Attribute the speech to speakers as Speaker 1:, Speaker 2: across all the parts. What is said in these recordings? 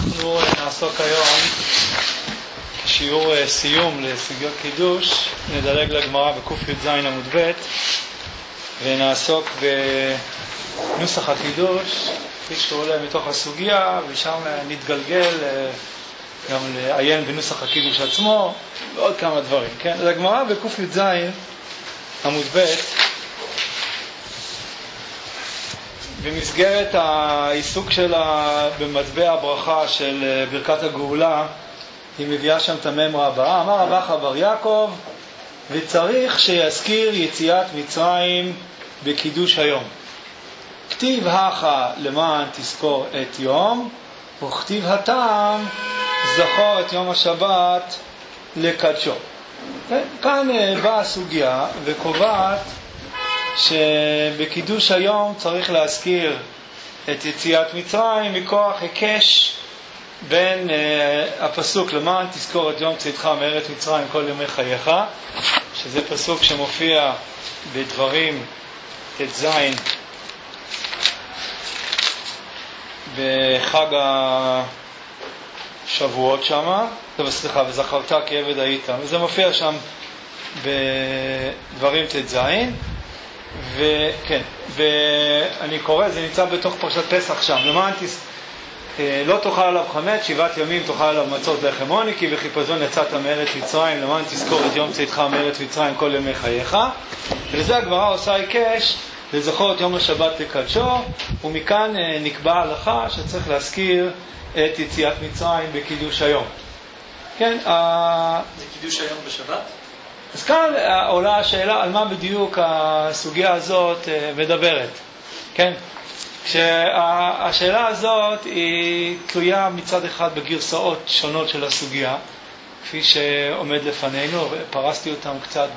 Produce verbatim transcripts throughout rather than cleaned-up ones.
Speaker 1: אנחנו נעסוק היום כשיעור סיום לסוגיות קידוש, נדלג לגמרא בק"ז עמוד ב' ונעסוק בנוסח הקידוש כפי שעולה מתוך הסוגיה, ושם נתגלגל גם לעיין בנוסח הקידוש עצמו ועוד כמה דברים. כן? לגמרא בק"ז עמוד ב' במסגרת העיסוק שלה במטבע הברכה של ברכת הגאולה, היא מביאה שם את הממרה הבאה. אמר רב אחא בר יעקב, וצריך שיזכיר יציאת מצרים בקידוש היום. כתיב הכא למען תזכור את יום, וכתיב הטעם זכור את יום השבת לקדשו. כאן באה הסוגיה וקובעת שבקידוש היום צריך להזכיר את יציאת מצרים מכוח היקש בין uh, הפסוק למען תזכור את יום צאתך מארץ מצרים כל ימי חייך, שזה פסוק שמופיע בדברים ט"ז בחג השבועות שמה, סליחה, וזכרת כי עבד היית, וזה מופיע שם בדברים ט"ז. וכן, ואני קורא, זה נמצא בתוך פרשת פסח שם. למען תס... לא תאכל עליו חמץ, שבעת ימים תאכל עליו מצות לחם עוני, כי בחיפזון יצאת מארץ מצרים, למען תזכור את יום צאתך מארץ מצרים כל ימי חייך. ולזה הגמרא עושה היקש לזכור את יום השבת לקדשו, ומכאן נקבע הלכה שצריך להזכיר את יציאת מצרים בקידוש היום. כן, ה...
Speaker 2: זה קידוש היום בשבת?
Speaker 1: אז כאן עולה השאלה על מה בדיוק הסוגיה הזאת מדברת. כן? שהשאלה הזאת היא תלויה מצד אחד בגרסאות שונות של הסוגיה, כפי שעומד לפנינו, פרסתי אותם קצת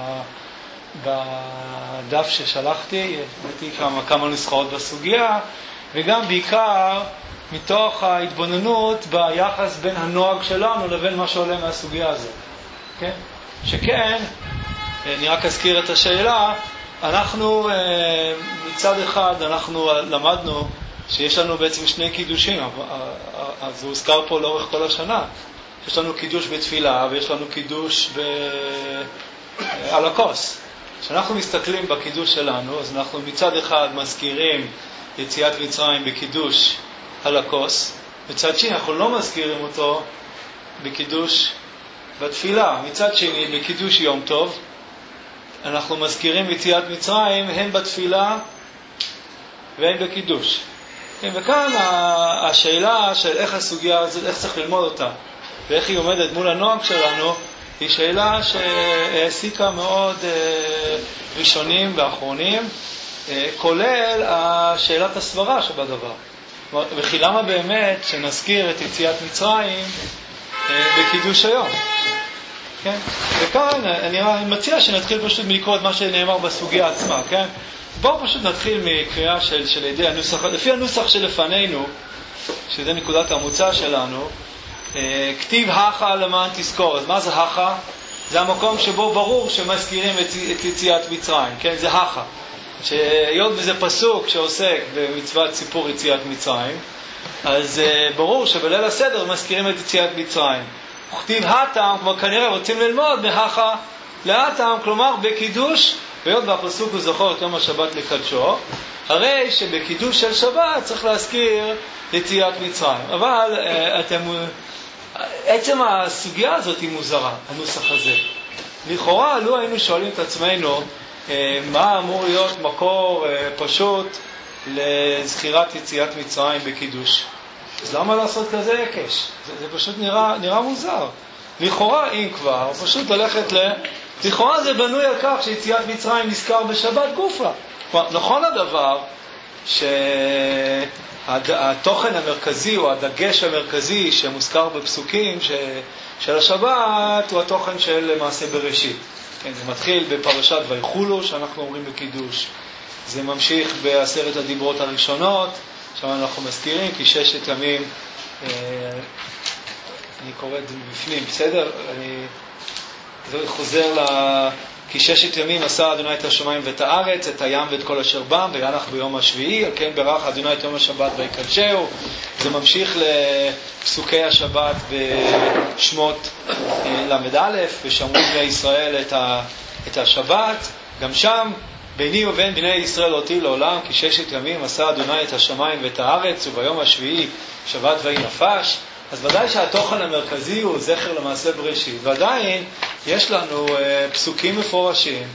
Speaker 1: בדף ששלחתי, הבאתי כמה, כמה נוסחאות בסוגיה, וגם בעיקר מתוך ההתבוננות ביחס בין הנוהג שלנו לבין מה שעולה מהסוגיה הזאת. כן? שכן, אני רק אזכיר את השאלה, אנחנו מצד אחד אנחנו למדנו שיש לנו בעצם שני קידושים, אז זה הוזכר פה לאורך כל השנה. יש לנו קידוש בתפילה ויש לנו קידוש ב... על הכוס. כשאנחנו מסתכלים בקידוש שלנו, אז אנחנו מצד אחד מזכירים יציאת מצרים בקידוש על הכוס, מצד שני אנחנו לא מזכירים אותו בקידוש בתפילה. מצד שני, בקידוש יום טוב, אנחנו מזכירים יציאת מצרים הן בתפילה והן בקידוש. וכאן השאלה של איך הסוגיה הזאת, איך צריך ללמוד אותה ואיך היא עומדת מול הנוהג שלנו, היא שאלה שהעסיקה מאוד ראשונים ואחרונים, כולל השאלת הסברה שבדבר. וכי למה באמת שנזכיר את יציאת מצרים בקידוש היום? כן? וכאן אני, אני מציע שנתחיל פשוט מלקרוא את מה שנאמר בסוגיה עצמה. כן? בואו פשוט נתחיל מקריאה של, של ידי הנוסח, לפי הנוסח שלפנינו, שזה נקודת המוצא שלנו, כתיב הכא למען תזכור. אז מה זה הכא? זה המקום שבו ברור שמזכירים את, את יציאת מצרים. כן? זה הכא. שהיות וזה פסוק שעוסק במצוות סיפור יציאת מצרים, אז ברור שבליל הסדר מזכירים את יציאת מצרים. וכתיב הטעם, כבר כנראה רוצים ללמוד מהכא להטעם, כלומר בקידוש, והיות והפסוק הוא זכור את יום השבת לקדשו, הרי שבקידוש של שבת צריך להזכיר יציאת מצרים. אבל אתם, עצם הסוגיה הזאת היא מוזרה, הנוסח הזה. לכאורה, לו היינו שואלים את עצמנו מה אמור להיות מקור פשוט לזכירת יציאת מצרים בקידוש, אז למה לעשות כזה היקש? זה, זה פשוט נראה, נראה מוזר. לכאורה, אם כבר, פשוט ללכת ל... לכאורה זה בנוי על כך שיציאת מצרים נזכר בשבת גופה. כלומר, נכון הדבר שהתוכן המרכזי או הדגש המרכזי שמוזכר בפסוקים ש... של השבת הוא התוכן של מעשה בראשית. כן, זה מתחיל בפרשת ויחולו שאנחנו אומרים בקידוש. זה ממשיך בעשרת הדיברות הראשונות, שם אנחנו מזכירים כי ששת ימים, אה, אני קורא את זה בפנים, בסדר? אני זה חוזר ל... כי ששת ימים עשה אדוני את השמיים ואת הארץ, את הים ואת כל אשר בם, וינח ביום השביעי, על כן ברך אדוני את יום השבת ויקדשהו. זה ממשיך לפסוקי השבת בשמות למד א', ושמרו בני ישראל את, ה, את השבת. גם שם, ביני ובין בני ישראל אותי לעולם, כי ששת ימים עשה אדוני את השמיים ואת הארץ, וביום השביעי שבת ויהי נפש. אז ודאי שהתוכן המרכזי הוא זכר למעשה בראשית, ועדיין יש לנו uh, פסוקים מפורשים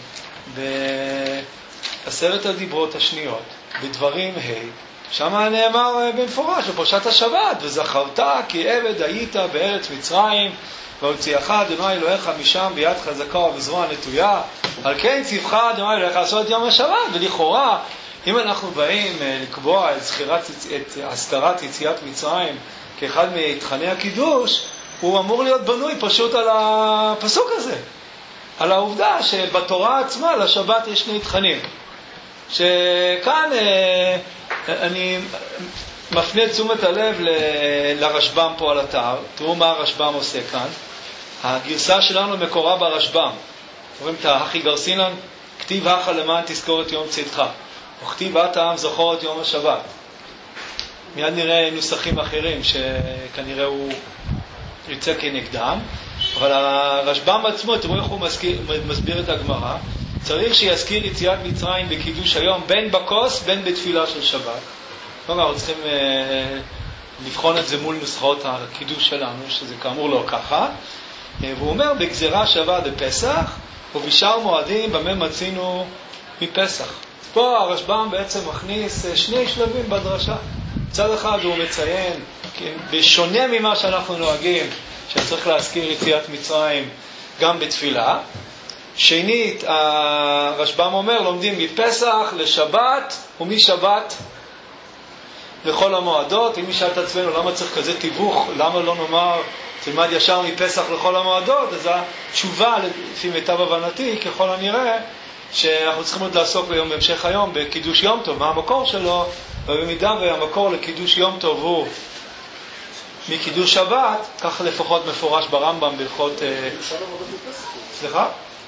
Speaker 1: בעשרת הדיברות השניות, בדברים ה', שם נאמר uh, במפורש בפרשת השבת, וזכרת כי עבד היית בארץ מצרים, והוציאך אדוני אלוהיך משם ביד חזקה ובזרוע נטויה, על כן ציווך אדוני אלוהיך לעשות את יום השבת. ולכאורה, אם אנחנו באים uh, לקבוע את, זכירת, את הסתרת יציאת מצרים כאחד מתכני הקידוש, הוא אמור להיות בנוי פשוט על הפסוק הזה, על העובדה שבתורה עצמה לשבת יש שני תכנים, שכאן אה, אני מפנה תשומת הלב ל- לרשב"ם פה על אתר. תראו מה הרשב"ם עושה כאן. הגרסה שלנו מקורה ברשב"ם, רואים את האחי גרסינן, כתיב הכה למען תזכור את יום צאתך, וכתיב אתה עם זכור את יום השבת. מיד נראה נוסחים אחרים שכנראה הוא יוצא כנגדם, אבל הרשב"ם עצמו, תראו איך הוא מסביר, מסביר את הגמרא, צריך שיזכיר יציאת מצרים בקידוש היום, בין בכוס בין בתפילה של שבת. כלומר, אנחנו צריכים אה, לבחון את זה מול נוסחאות הקידוש שלנו, שזה כאמור לא ככה. אה, והוא אומר, בגזירה שווה בפסח, ובשאר מועדים במה מצינו מפסח. פה הרשב"ם בעצם מכניס שני שלבים בדרשה. מצד אחד הוא מציין, בשונה ממה שאנחנו נוהגים, שצריך להזכיר יציאת מצרים גם בתפילה. שנית, הרשב"ם אומר, לומדים מפסח לשבת ומשבת לכל המועדות. אם נשאל את עצמנו למה צריך כזה תיווך, למה לא נאמר תלמד ישר מפסח לכל המועדות, אז התשובה לפי מיטב הבנתי ככל הנראה שאנחנו צריכים עוד לעסוק ביום בהמשך היום בקידוש יום טוב, מה המקור שלו, ובמידה והמקור לקידוש יום טוב הוא מקידוש שבת, כך לפחות מפורש ברמב"ם בהלכות... סליחה?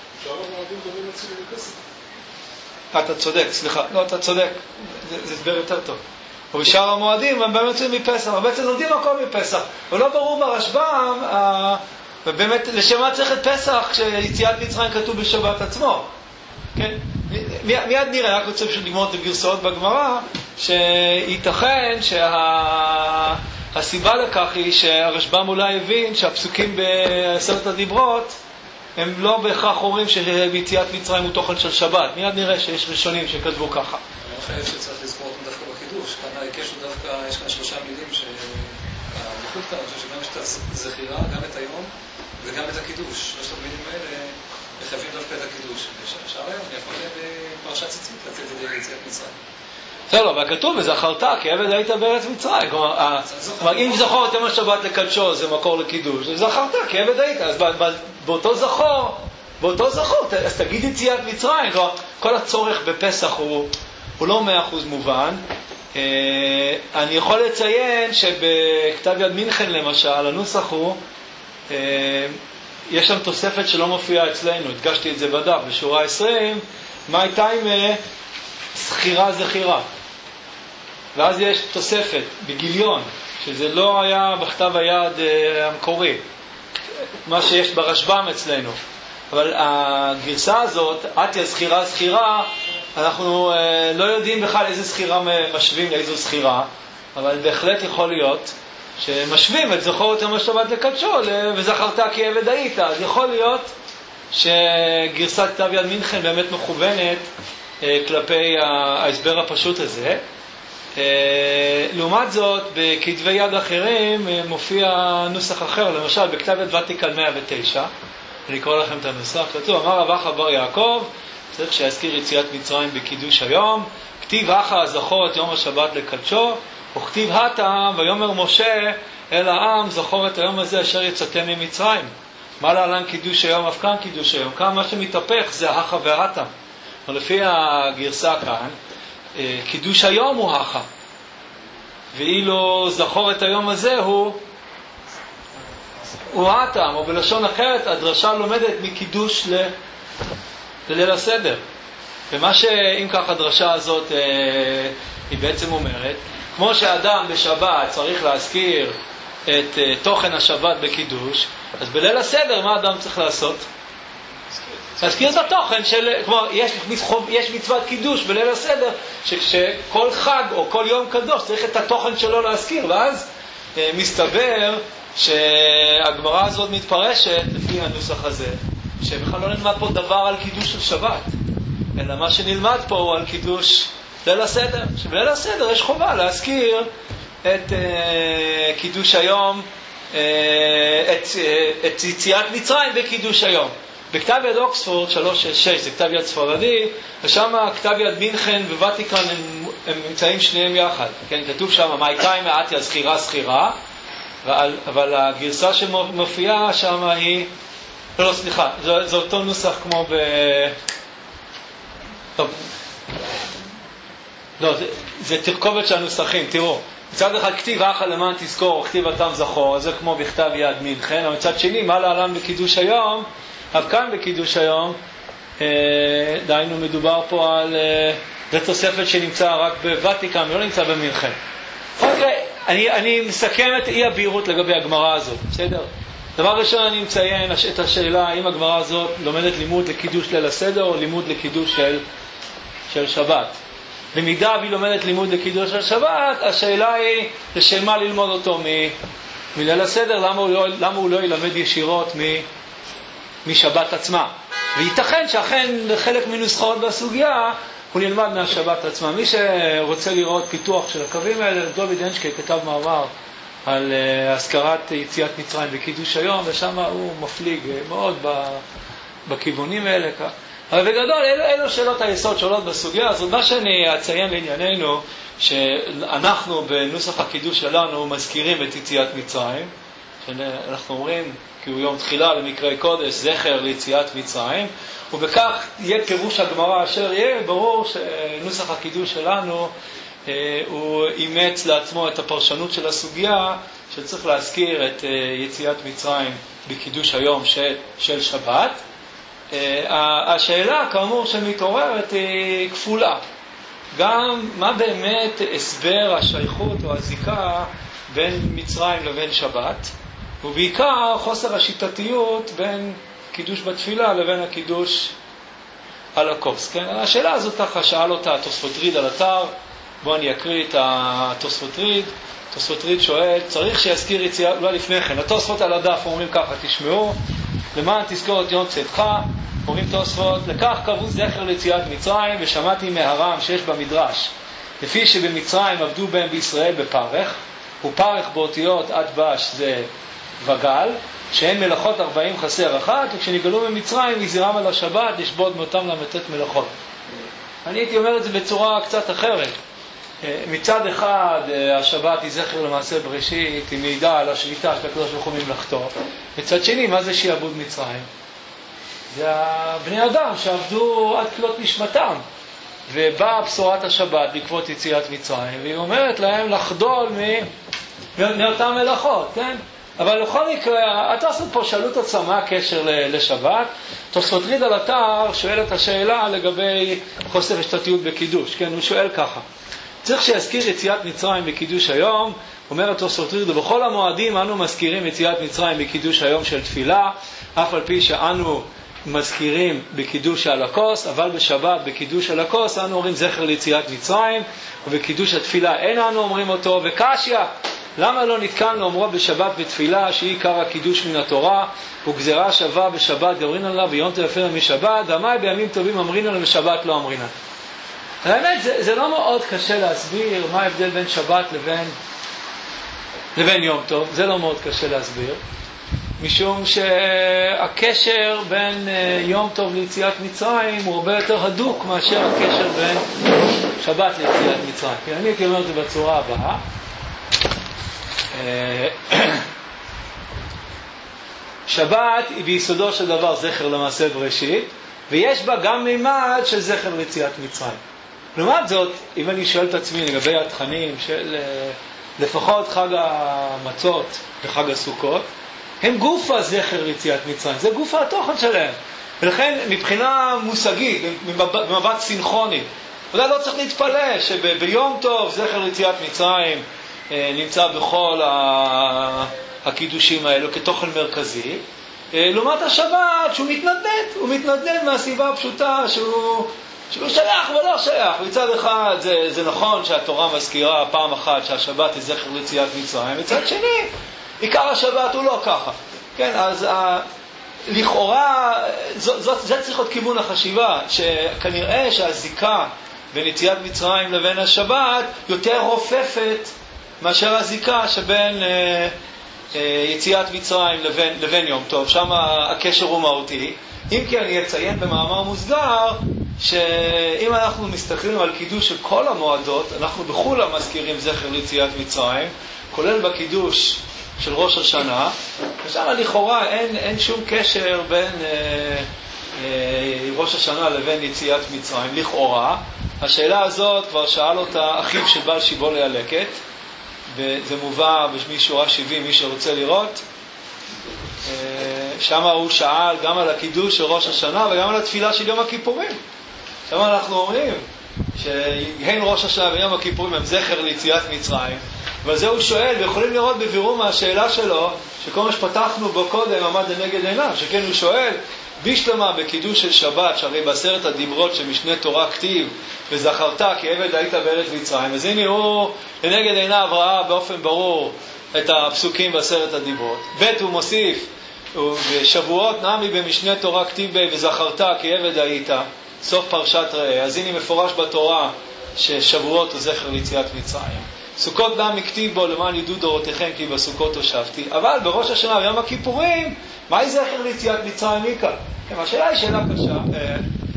Speaker 1: אתה צודק, סליחה, לא, אתה צודק, זה הסבר יותר טוב. ובשאר המועדים הם באמת מפסח, ובעצם לומדים הכל מפסח, ולא ברור ברשב"ם, ובאמת לשם מה צריך את פסח כשיציאת מצרים כתוב בשבת עצמו. כן? מיד נראה, רק רוצה פשוט לגמור את הגרסאות בגמרא, שייתכן שהסיבה לכך היא שהרשב"ם אולי הבין שהפסוקים בעשרת הדיברות הם לא בהכרח אומרים שיציאת מצרים הוא תוכן של שבת. מיד נראה שיש ראשונים שכתבו ככה.
Speaker 2: אני חושב שצריך לזכור אותם דווקא בחידוש, כאן ההיקש הוא דווקא, יש כאן שלושה מילים שהבחור כאן, אני חושב שגם יש את הזכירה, גם את היום וגם את הקידוש. שלושת המילים האלה מחייבים דווקא את הקידוש. אפשר היום, אני יכול בפרשת ציצית לצאת ידי יציאת מצרים.
Speaker 1: בסדר, אבל כתוב, וזכרת כי עבד היית בארץ מצרים. כלומר, אם זכור את יום השבת לקדשו, זה מקור לקידוש. זכרת כי עבד היית, אז באותו זכור, באותו זכור, אז תגיד יציאת מצרים. כל הצורך בפסח הוא לא מאה אחוז מובן. אני יכול לציין שבכתב יד מינכן למשל, הנוסח הוא, יש שם תוספת שלא מופיעה אצלנו, הדגשתי את זה בדף, בשורה עשרים, מה הייתה עם זכירה זכירה. ואז יש תוספת בגיליון, שזה לא היה בכתב היד המקורי, מה שיש ברשב"ם אצלנו. אבל הגרסה הזאת, עתיה זכירה זכירה, אנחנו לא יודעים בכלל איזה זכירה משווים לאיזו זכירה, אבל בהחלט יכול להיות שמשווים את זכור את יום השבת לקדשו וזכרת כי עבד היית. אז יכול להיות שגרסת כתב יד מינכן באמת מכוונת כלפי ההסבר הפשוט הזה. לעומת זאת, בכתבי יד אחרים מופיע נוסח אחר, למשל בכתב יד ותיקן מאה ותשע, אני אקרא לכם את הנוסח, כתוב, אמר רב אחא בר יעקב, צריך שיזכיר יציאת מצרים בקידוש היום, כתיב אחא זכור את יום השבת לקדשו, וכתיב הטעם, ויאמר משה אל העם, זכור את היום הזה אשר יצאתם ממצרים. מה להלן קידוש היום, אף כאן קידוש היום. כאן מה שמתהפך זה הכה והטעם. ולפי הגרסה כאן, קידוש היום הוא הכה. ואילו זכור את היום הזה הוא הוא הטעם, או בלשון אחרת, הדרשה לומדת מקידוש ל... זה ליל הסדר. ומה שאם כך הדרשה הזאת אה, היא בעצם אומרת, כמו שאדם בשבת צריך להזכיר את אה, תוכן השבת בקידוש, אז בליל הסדר מה אדם צריך לעשות? להזכיר את התוכן של, כלומר, יש, יש מצוות קידוש בליל הסדר, שכל חג או כל יום קדוש צריך את התוכן שלו להזכיר, ואז אה, מסתבר שהגמרא הזאת מתפרשת לפי הנוסח הזה, שבכלל לא נלמד פה דבר על קידוש של שבת, אלא מה שנלמד פה הוא על קידוש ליל הסדר. שבליל הסדר יש חובה להזכיר את אה, קידוש היום, אה, את, אה, את יציאת מצרים בקידוש היום. בכתב יד אוקספורד שלוש שש שש, זה כתב יד ספרדי, ושם כתב יד מינכן וותיקן הם, הם נמצאים שניהם יחד. כן, כתוב שם, מאיתיים מעט יזכירה סחירה, אבל, אבל הגרסה שמופיעה שם היא, לא, לא, סליחה, זה, זה אותו נוסח כמו ב... טוב. לא, זה, זה תרכובת של הנוסחים, תראו. מצד אחד כתיב אחא למען תזכור, כתיב אתם זכור, זה כמו בכתב יד מינכן, אבל מצד שני, מה להלן בקידוש היום? אבל כאן בקידוש היום, אה, דיינו מדובר פה על, אה, זה תוספת שנמצא רק בוותיקן, לא נמצא במינכן. אוקיי, אני, אני מסכם את אי הבהירות לגבי הגמרא הזאת, בסדר? דבר ראשון אני מציין את השאלה האם הגמרא הזאת לומדת לימוד לקידוש ליל הסדר או לימוד לקידוש של, של שבת. במידה והיא לומדת לימוד לקידוש של שבת, השאלה היא לשם מה ללמוד אותו מ, מליל הסדר, למה הוא לא, למה הוא לא ילמד ישירות מ, משבת עצמה. וייתכן שאכן חלק מנוסחאות בסוגיה הוא נלמד מהשבת עצמה. מי שרוצה לראות פיתוח של הקווים האלה, דוד אנשקה כתב מאמר על uh, הזכרת יציאת מצרים בקידוש היום, ושם הוא מפליג מאוד בכיוונים האלה. אבל בגדול, אלו, אלו שאלות היסוד שעולות בסוגיה הזאת. מה שאני אציין לענייננו, שאנחנו בנוסח הקידוש שלנו מזכירים את יציאת מצרים, שאנחנו אומרים, כי הוא יום תחילה למקראי קודש, זכר ליציאת מצרים, ובכך יהיה פירוש הגמרא אשר יהיה, ברור שנוסח הקידוש שלנו, הוא אימץ לעצמו את הפרשנות של הסוגיה שצריך להזכיר את יציאת מצרים בקידוש היום של, של שבת. השאלה כאמור שמתעוררת היא כפולה, גם מה באמת הסבר השייכות או הזיקה בין מצרים לבין שבת, ובעיקר חוסר השיטתיות בין קידוש בתפילה לבין הקידוש על הכוס. כן? השאלה הזאת ככה שאל אותה תוספות ריד על אתר. בואו אני אקריא את התוספות ריד. תוספות ריד שואל, צריך שיזכיר יציאה, אולי לפני כן, התוספות על הדף אומרים ככה, תשמעו, למען תזכור את יום צאתך, אומרים תוספות, לכך קבעו זכר ליציאת מצרים, ושמעתי מהר"ם שיש במדרש, לפי שבמצרים עבדו בהם בישראל בפרך, ופרך באותיות עד בש זה וגל, שהן מלאכות ארבעים חסר אחת, וכשנגלו במצרים יזירם על השבת לשבות מאותם למתת מלאכות. אני הייתי אומר את זה בצורה קצת אחרת. מצד אחד השבת היא זכר למעשה בראשית, היא מעידה על השליטה של הקדוש ברוך הוא ממלכתו. מצד שני, מה זה שיעבוד מצרים? זה הבני אדם שעבדו עד כלות נשמתם, ובאה בשורת השבת בעקבות יציאת מצרים, והיא אומרת להם לחדול מאותן מלאכות, כן? אבל לכל מקרה, התוספות פה שאלו את עצמם מה הקשר לשבת. תוספות ריד על אתר שואל את השאלה לגבי חוסר השתתיות בקידוש. כן, הוא שואל ככה, צריך שיזכיר יציאת מצרים בקידוש היום. אומר תוספות ריד, ובכל המועדים אנו מזכירים יציאת מצרים בקידוש היום של תפילה, אף על פי שאנו מזכירים בקידוש על הכוס, אבל בשבת בקידוש על הכוס אנו אומרים זכר ליציאת מצרים, ובקידוש התפילה אין אנו אומרים אותו. וקשיא, למה לא נתקן לאומרו בשבת בתפילה שהיא עיקר הקידוש מן התורה, וגזרה שווה בשבת גאורין עליו ויום טוב יפה משבת, דמי בימים טובים אמרין עליו בשבת לא אמרינן. האמת, זה, זה לא מאוד קשה להסביר מה ההבדל בין שבת לבין, לבין יום טוב, זה לא מאוד קשה להסביר, משום שהקשר בין יום טוב ליציאת מצרים הוא הרבה יותר הדוק מאשר הקשר בין שבת ליציאת מצרים. כי אני הייתי אומר את זה בצורה הבאה, שבת היא ביסודו של דבר זכר למעשה בראשית, ויש בה גם מימד של זכר ליציאת מצרים. לעומת זאת, אם אני שואל את עצמי לגבי התכנים של לפחות חג המצות וחג הסוכות, הם גוף הזכר ליציאת מצרים, זה גוף התוכן שלהם. ולכן מבחינה מושגית, במבט סינכרוני, אולי לא צריך להתפלא שביום טוב זכר ליציאת מצרים נמצא בכל הקידושים האלו כתוכן מרכזי, לעומת השבת שהוא מתנדנד, הוא מתנדנד מהסיבה הפשוטה שהוא, שהוא שייך ולא שייך. מצד אחד זה, זה נכון שהתורה מזכירה פעם אחת שהשבת היא זכר ליציאת מצרים, מצד שני עיקר השבת הוא לא ככה. כן, אז ה... לכאורה זה, זה, זה צריך להיות כיוון החשיבה, שכנראה שהזיקה בין יציאת מצרים לבין השבת יותר רופפת מאשר הזיקה שבין אה, אה, יציאת מצרים לבין, לבין יום טוב. שם הקשר הוא מהותי. אם כי אני אציין במאמר מוסגר שאם אנחנו מסתכלים על קידוש של כל המועדות, אנחנו בכולם מזכירים זכר ליציאת מצרים, כולל בקידוש של ראש השנה, ושם לכאורה אין, אין שום קשר בין אה, אה, ראש השנה לבין יציאת מצרים, לכאורה. השאלה הזאת כבר שאל אותה אחיו של בעל שיבול הלקט, וזה מובא בשורה שבעים, מי שרוצה לראות. אה, שם הוא שאל גם על הקידוש של ראש השנה וגם על התפילה של יום הכיפורים. שם אנחנו אומרים שהן ראש השנה ויום הכיפורים הם זכר ליציאת מצרים, ועל זה הוא שואל, ויכולים לראות בבירור מהשאלה שלו, שכל מה שפתחנו בו קודם עמד לנגד עיניו, שכן הוא שואל, בשלמה בקידוש של שבת, שהרי בעשרת הדיברות שמשנה תורה כתיב, וזכרת כי עבד היית בארץ מצרים, אז הנה הוא לנגד עיניו ראה באופן ברור את הפסוקים בעשרת הדיברות. ב' הוא מוסיף, בשבועות נמי במשנה תורה כתיב בי, וזכרת כי עבד היית, סוף פרשת ראה. אז הנה מפורש בתורה ששבועות הוא זכר ליציאת מצרים. סוכות דם מכתיב בו למען ידעו דורותיכם כי בסוכות הושבתי. אבל בראש השנה ויום הכיפורים, מהי זכר ליציאת מצרים מיקה? השאלה היא שאלה קשה. אה, אה,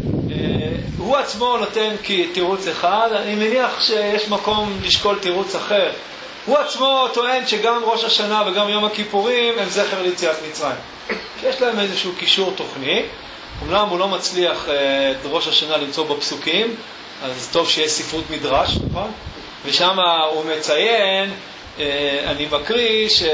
Speaker 1: הוא עצמו נותן כתירוץ אחד, אני מניח שיש מקום לשקול תירוץ אחר. הוא עצמו טוען שגם ראש השנה וגם יום הכיפורים הם זכר ליציאת מצרים. שיש להם איזשהו קישור תוכני. אומנם הוא לא מצליח אה, את ראש השנה למצוא בפסוקים, אז טוב שיש ספרות מדרש, נכון? ושם הוא מציין, אני מקריא, שהוא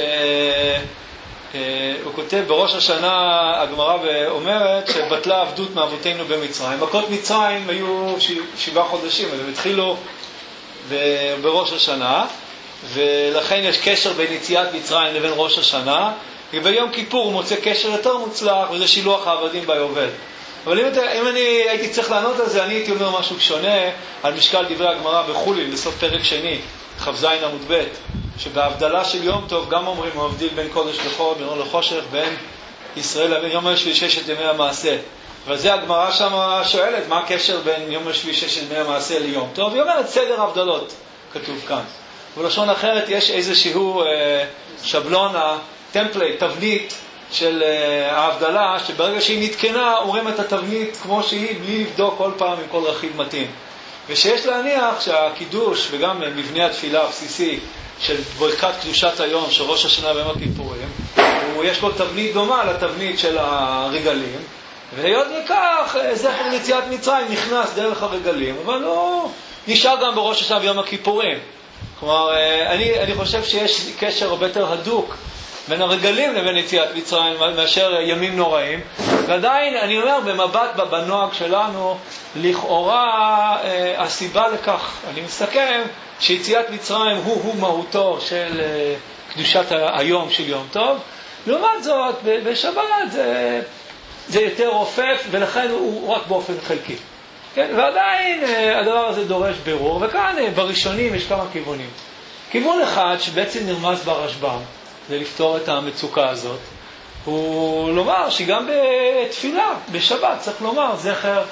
Speaker 1: כותב בראש השנה, הגמרא ואומרת שבטלה עבדות מאבותינו במצרים. מכות מצרים היו שבעה חודשים, אז הם התחילו בראש השנה, ולכן יש קשר בין יציאת מצרים לבין ראש השנה, וביום כיפור הוא מוצא קשר יותר מוצלח, וזה שילוח העבדים ביובל. אבל אם, אם אני הייתי צריך לענות על זה, אני הייתי אומר משהו שונה על משקל דברי הגמרא בחולין, בסוף פרק שני, ח"ז עמוד ב', שבהבדלה של יום טוב גם אומרים, הוא מבדיל בין קודש לחול, בין אור לחושך, בין ישראל לבין יום השביעי ששת ימי המעשה. אבל זה הגמרא שם שואלת, מה הקשר בין יום השביעי ששת ימי המעשה ליום טוב? היא אומרת, סדר הבדלות, כתוב כאן. ובלשון אחרת יש איזשהו אה, שבלונה, טמפלייט, תבנית, של ההבדלה, שברגע שהיא נתקנה, אומרים את התבנית כמו שהיא, בלי לבדוק כל פעם עם כל רכיב מתאים. ושיש להניח שהקידוש, וגם מבנה התפילה הבסיסי של ברכת קדושת היום, של ראש השנה ויום הכיפורים, יש לו תבנית דומה לתבנית של הרגלים, והיות וכך, זכר ליציאת מצרים נכנס דרך הרגלים, אבל הוא נשאר גם בראש השנה ויום הכיפורים. כלומר, אני, אני חושב שיש קשר הרבה יותר הדוק בין הרגלים לבין יציאת מצרים מאשר ימים נוראים. ועדיין אני אומר במבט בנוהג שלנו, לכאורה אה, הסיבה לכך, אני מסכם, שיציאת מצרים הוא הוא מהותו של אה, קדושת היום של יום טוב. לעומת זאת בשבת זה, זה יותר רופף, ולכן הוא, הוא רק באופן חלקי. כן? ועדיין אה, הדבר הזה דורש בירור, וכאן אה, בראשונים יש כמה כיוונים. כיוון אחד שבעצם נרמז ברשב"ם, זה לפתור את המצוקה הזאת, הוא לומר שגם בתפילה, בשבת, צריך לומר זכר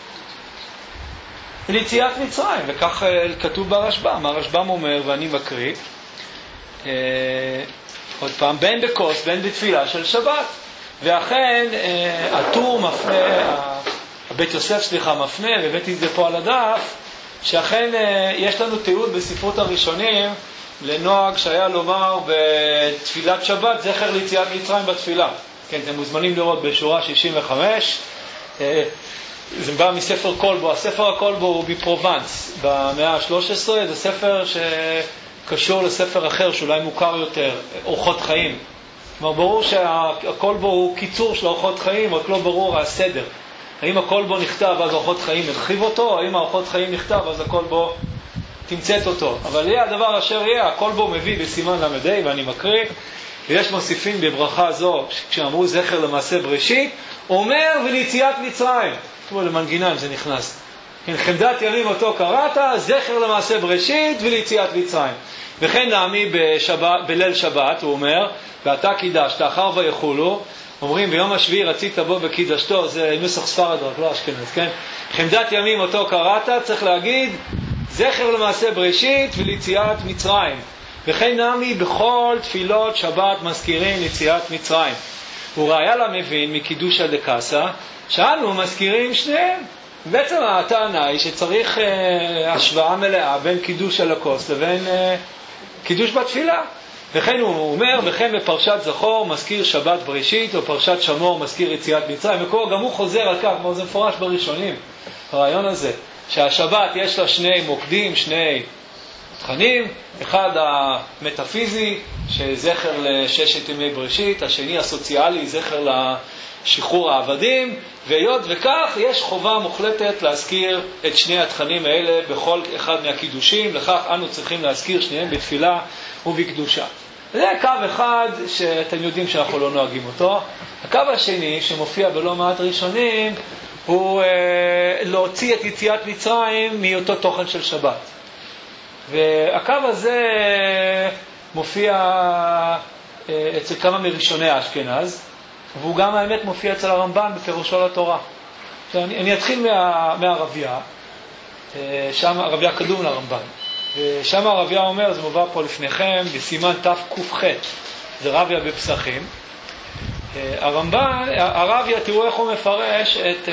Speaker 1: ליציאת מצרים, וכך כתוב ברשב"ם. הרשב"ם אומר, ואני מקריא, אה, עוד פעם, בין בכוס, בין בתפילה של שבת. ואכן, אה, הטור מפנה, בית יוסף סליחה מפנה, והבאתי את זה פה על הדף, שאכן אה, יש לנו תיעוד בספרות הראשונים, לנוהג שהיה לומר בתפילת שבת זכר ליציאת מצרים בתפילה. כן, אתם מוזמנים לראות בשורה שישים וחמש. זה בא מספר קולבו. הספר הקולבו הוא בפרובנס במאה ה-שלוש עשרה. זה ספר שקשור לספר אחר שאולי מוכר יותר, אורחות חיים כלומר, ברור שהכל בו הוא קיצור של אורחות חיים, רק לא ברור הסדר. האם הכל בו נכתב, אז אורחות חיים הרחיב אותו, או האם אורחות חיים נכתב, אז הכל בו תמצאת אותו. אבל יהיה הדבר אשר יהיה, הכל בו מביא בסימן למדי, ואני מקריא, ויש מוסיפים בברכה זו, כשאמרו זכר למעשה בראשית, אומר וליציאת מצרים. כמו למנגינה אם זה נכנס. כן, חמדת ימים אותו קראת, זכר למעשה בראשית וליציאת מצרים. וכן נעמי בשבת, בליל שבת, הוא אומר, ואתה קידשת, אחר ויחולו, אומרים ביום השביעי רצית בו וקידשתו, זה נוסח ספרד, רק לא אשכנז, כן? חמדת ימים אותו קראת, צריך להגיד, זכר למעשה בראשית וליציאת מצרים. וכן נעמי בכל תפילות שבת מזכירים ליציאת מצרים. הוא ראיה למבין מקידושה דקסה, שאנו מזכירים שניהם. בעצם הטענה היא שצריך אה, השוואה מלאה בין קידוש על הכוס לבין אה, קידוש בתפילה. וכן הוא אומר, וכן בפרשת זכור מזכיר שבת בראשית, או פרשת שמור מזכיר יציאת מצרים. וכו גם הוא חוזר על כך, כמו זה מפורש בראשונים, הרעיון הזה, שהשבת יש לה שני מוקדים, שני תכנים, אחד המטאפיזי, שזכר לששת ימי בראשית, השני הסוציאלי, זכר לשחרור העבדים, והיות וכך יש חובה מוחלטת להזכיר את שני התכנים האלה בכל אחד מהקידושים, לכך אנו צריכים להזכיר שניהם בתפילה ובקדושה. זה קו אחד שאתם יודעים שאנחנו לא נוהגים אותו. הקו השני שמופיע בלא מעט ראשונים הוא אה, להוציא את יציאת מצרים מאותו תוכן של שבת. והקו הזה מופיע אה, אצל כמה מראשוני האשכנז, והוא גם האמת מופיע אצל הרמב"ן בפירושו לתורה. אני, אני אתחיל מה, מהרביה, אה, שם הרביה קדום לרמב"ן. ושם הרביה אומר, זה מובא פה לפניכם, בסימן תק"ח, זה רביה בפסחים. הרמב"ן, הרביה, תראו איך הוא מפרש את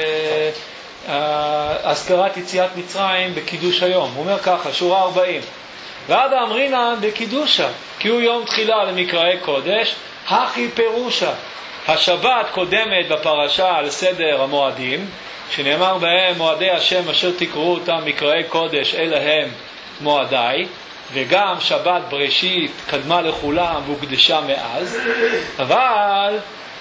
Speaker 1: הזכרת יציאת מצרים בקידוש היום. הוא אומר ככה, שורה ארבעים. ועד אמרינן בקידושה, כי הוא יום תחילה למקראי קודש, הכי פירושה. השבת קודמת בפרשה על סדר המועדים, שנאמר בהם מועדי השם אשר תקראו אותם מקראי קודש אלה הם מועדי, וגם שבת בראשית קדמה לכולם והוקדשה מאז. אבל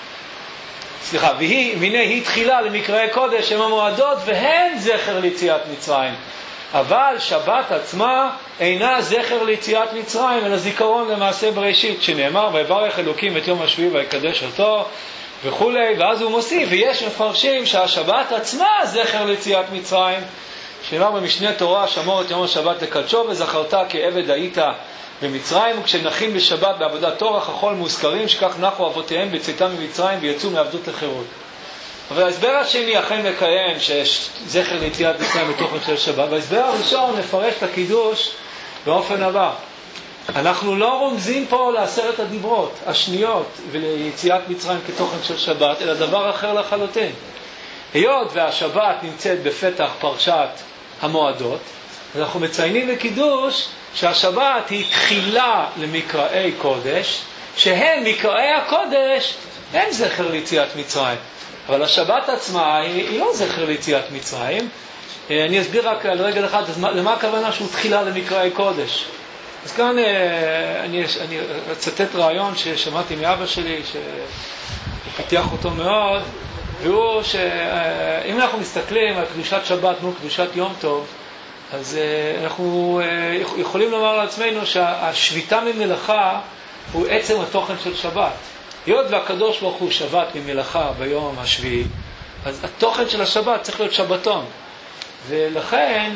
Speaker 1: סליחה, והיא מיני היא תחילה למקראי קודש הם המועדות והן זכר ליציאת מצרים, אבל שבת עצמה אינה זכר ליציאת מצרים אלא זיכרון למעשה בראשית, שנאמר ויברך אלוקים את יום השביעי ויקדש אותו וכולי. ואז הוא מוסיף, ויש מפרשים שהשבת עצמה זכר ליציאת מצרים, שנאמר במשנה תורה שמור את יום השבת לקדשו וזכרת כעבד היית במצרים, וכשנחים בשבת בעבודת תורה החול מוזכרים שכך נחו אבותיהם בצאתם ממצרים ויצאו מעבדות לחירות. אבל ההסבר השני אכן מקיים שיש זכר ליציאת מצרים בתוכן של שבת, וההסבר הראשון מפרש את הקידוש באופן הבא. אנחנו לא רומזים פה לעשרת הדיברות השניות וליציאת מצרים כתוכן של שבת, אלא דבר אחר לחלוטין. היות והשבת נמצאת בפתח פרשת המועדות, אנחנו מציינים בקידוש שהשבת היא תחילה למקראי קודש, שהם מקראי הקודש, הם זכר ליציאת מצרים. אבל השבת עצמה היא, היא לא זכר ליציאת מצרים. אני אסביר רק על רגל אחד, אז למה הכוונה שהוא תחילה למקראי קודש? אז כאן אני, אני אצטט רעיון ששמעתי מאבא שלי, שפיתח אותו מאוד, והוא שאם אנחנו מסתכלים על קדושת שבת מול קדושת יום טוב, אז אנחנו יכולים לומר לעצמנו שהשביתה ממלאכה הוא עצם התוכן של שבת. היות והקדוש ברוך הוא שבת ממלאכה ביום השביעי, אז התוכן של השבת צריך להיות שבתון. ולכן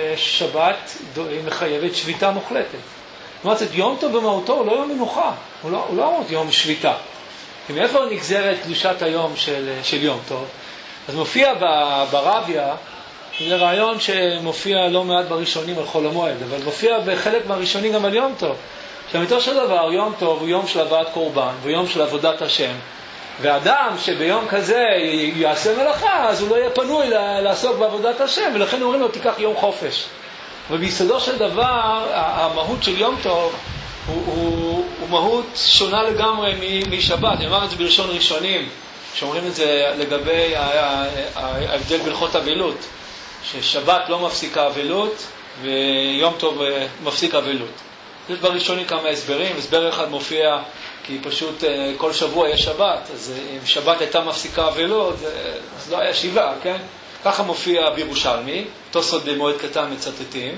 Speaker 1: שבת מחייבת שביתה מוחלטת. זאת אומרת, יום טוב במהותו הוא לא יום מנוחה, הוא לא, הוא לא יום שביתה. כי מאיפה נגזרת קדושת היום של, של יום טוב? אז מופיע ברביה, זה רעיון שמופיע לא מעט בראשונים על חול המועד, אבל מופיע בחלק מהראשונים גם על יום טוב. שאמיתו של דבר, יום טוב הוא יום של הבאת קורבן, הוא יום של עבודת השם. ואדם שביום כזה יעשה מלאכה, אז הוא לא יהיה פנוי לעסוק בעבודת השם, ולכן אומרים לו, תיקח יום חופש. וביסודו של דבר, המהות של יום טוב הוא, הוא, הוא מהות שונה לגמרי משבת. אני אומר את זה בלשון ראשונים, שאומרים את זה לגבי ההבדל בהלכות אבלות, ששבת לא מפסיקה אבלות, ויום טוב מפסיק אבלות. יש בראשונים כמה הסברים, הסבר אחד מופיע כי פשוט כל שבוע יש שבת, אז אם שבת הייתה מפסיקה אבלות, אז לא היה שיבה, כן? ככה מופיע בירושלמי, תוספות במועד קטן מצטטים.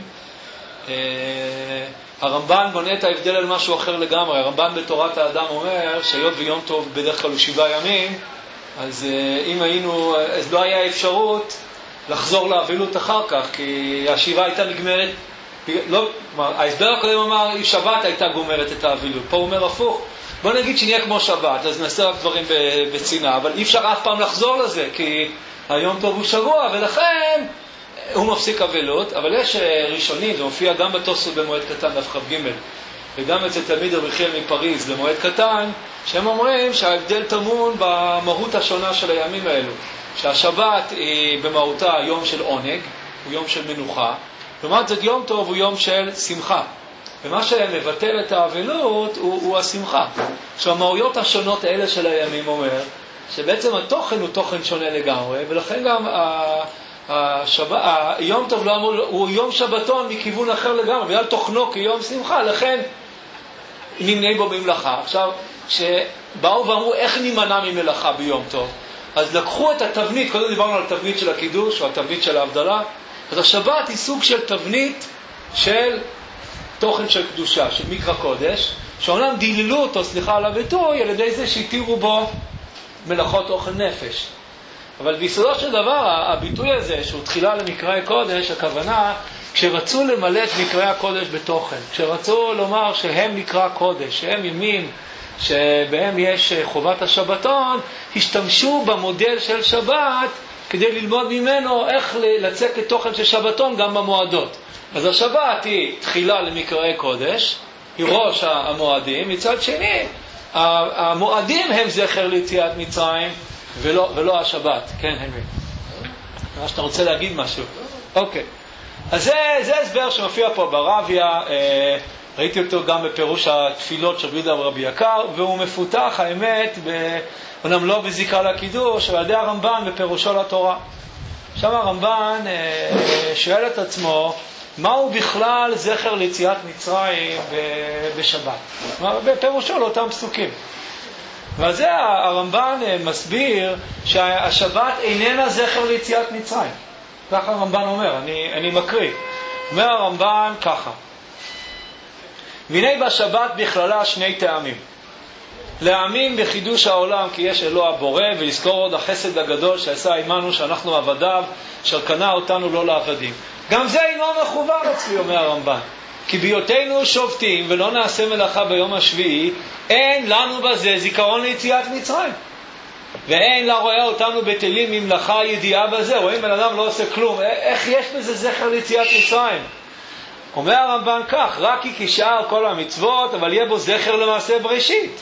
Speaker 1: הרמב"ן בונה את ההבדל על משהו אחר לגמרי. הרמב"ן בתורת האדם אומר שהיות ויום טוב בדרך כלל הוא שבעה ימים, אז אם היינו, אז לא היה אפשרות לחזור לאבלות אחר כך, כי השבעה הייתה נגמרת. לא, ההסבר הקודם אמר, שבת הייתה גומרת את האבלות. פה הוא אומר הפוך. בוא נגיד שנהיה כמו שבת, אז נעשה רק דברים בצנעה, אבל אי אפשר אף פעם לחזור לזה, כי היום טוב הוא שבוע, ולכן הוא מפסיק אבלות. אבל יש ראשונים, זה מופיע גם בתוספות במועד קטן, דף כ"ג, וגם אצל תלמיד רבי חייא מפריז במועד קטן, שהם אומרים שההבדל טמון במהות השונה של הימים האלו. שהשבת היא במהותה יום של עונג, הוא יום של מנוחה, לעומת זאת יום טוב הוא יום של שמחה. ומה שמבטל את האבלות הוא, הוא השמחה. שהמהויות השונות האלה של הימים אומר, שבעצם התוכן הוא תוכן שונה לגמרי, ולכן גם השבת, היום טוב לא אמור, הוא יום שבתון מכיוון אחר לגמרי, ועל תוכנו כיום שמחה, לכן נמנעים בו במלאכה. עכשיו, שבאו ואמרו איך נימנע ממלאכה ביום טוב, אז לקחו את התבנית, קודם דיברנו על התבנית של הקידוש, או התבנית של ההבדלה, אז השבת היא סוג של תבנית של תוכן של קדושה, של מקרא קודש, שאומנם דיללו אותו, סליחה על הביטוי, על ידי זה שהתירו בו מלאכות אוכל נפש. אבל ביסודו של דבר, הביטוי הזה, שהוא תחילה למקראי קודש, הכוונה, כשרצו למלא את מקראי הקודש בתוכן, כשרצו לומר שהם מקרא קודש, שהם ימים שבהם יש חובת השבתון, השתמשו במודל של שבת כדי ללמוד ממנו איך לצק את תוכן של שבתון גם במועדות. אז השבת היא תחילה למקראי קודש, היא ראש המועדים, מצד שני, המועדים הם זכר ליציאת מצרים ולא, ולא השבת. כן, הנרי. מה שאתה רוצה להגיד משהו? אוקיי. אז זה, זה הסבר שמופיע פה ברביה, אה, ראיתי אותו גם בפירוש התפילות של רבי רבי יקר, והוא מפותח, האמת, אומנם לא בזיקה לקידוש, אבל על ידי הרמב"ן בפירושו לתורה. שם הרמב"ן אה, שואל את עצמו, מהו בכלל זכר ליציאת מצרים בשבת? בפירושו לאותם פסוקים. ועל זה הרמב"ן מסביר שהשבת איננה זכר ליציאת מצרים. ככה הרמב"ן אומר, אני, אני מקריא. אומר הרמב"ן ככה, והנה בשבת בכללה שני טעמים. להאמין בחידוש העולם כי יש אלוה הבורא, ולזכור עוד החסד הגדול שעשה עמנו שאנחנו עבדיו, שקנה אותנו לא לעבדים. גם זה אינו מחובר אצלי, אומר הרמב"ן. כי בהיותנו שובתים ולא נעשה מלאכה ביום השביעי, אין לנו בזה זיכרון ליציאת מצרים. ואין לה רואה אותנו בטלים ממלאכה ידיעה בזה, רואים בן אדם לא עושה כלום, איך יש בזה זכר ליציאת מצרים? אומר הרמב"ן כך, רק כי כשאר כל המצוות, אבל יהיה בו זכר למעשה בראשית,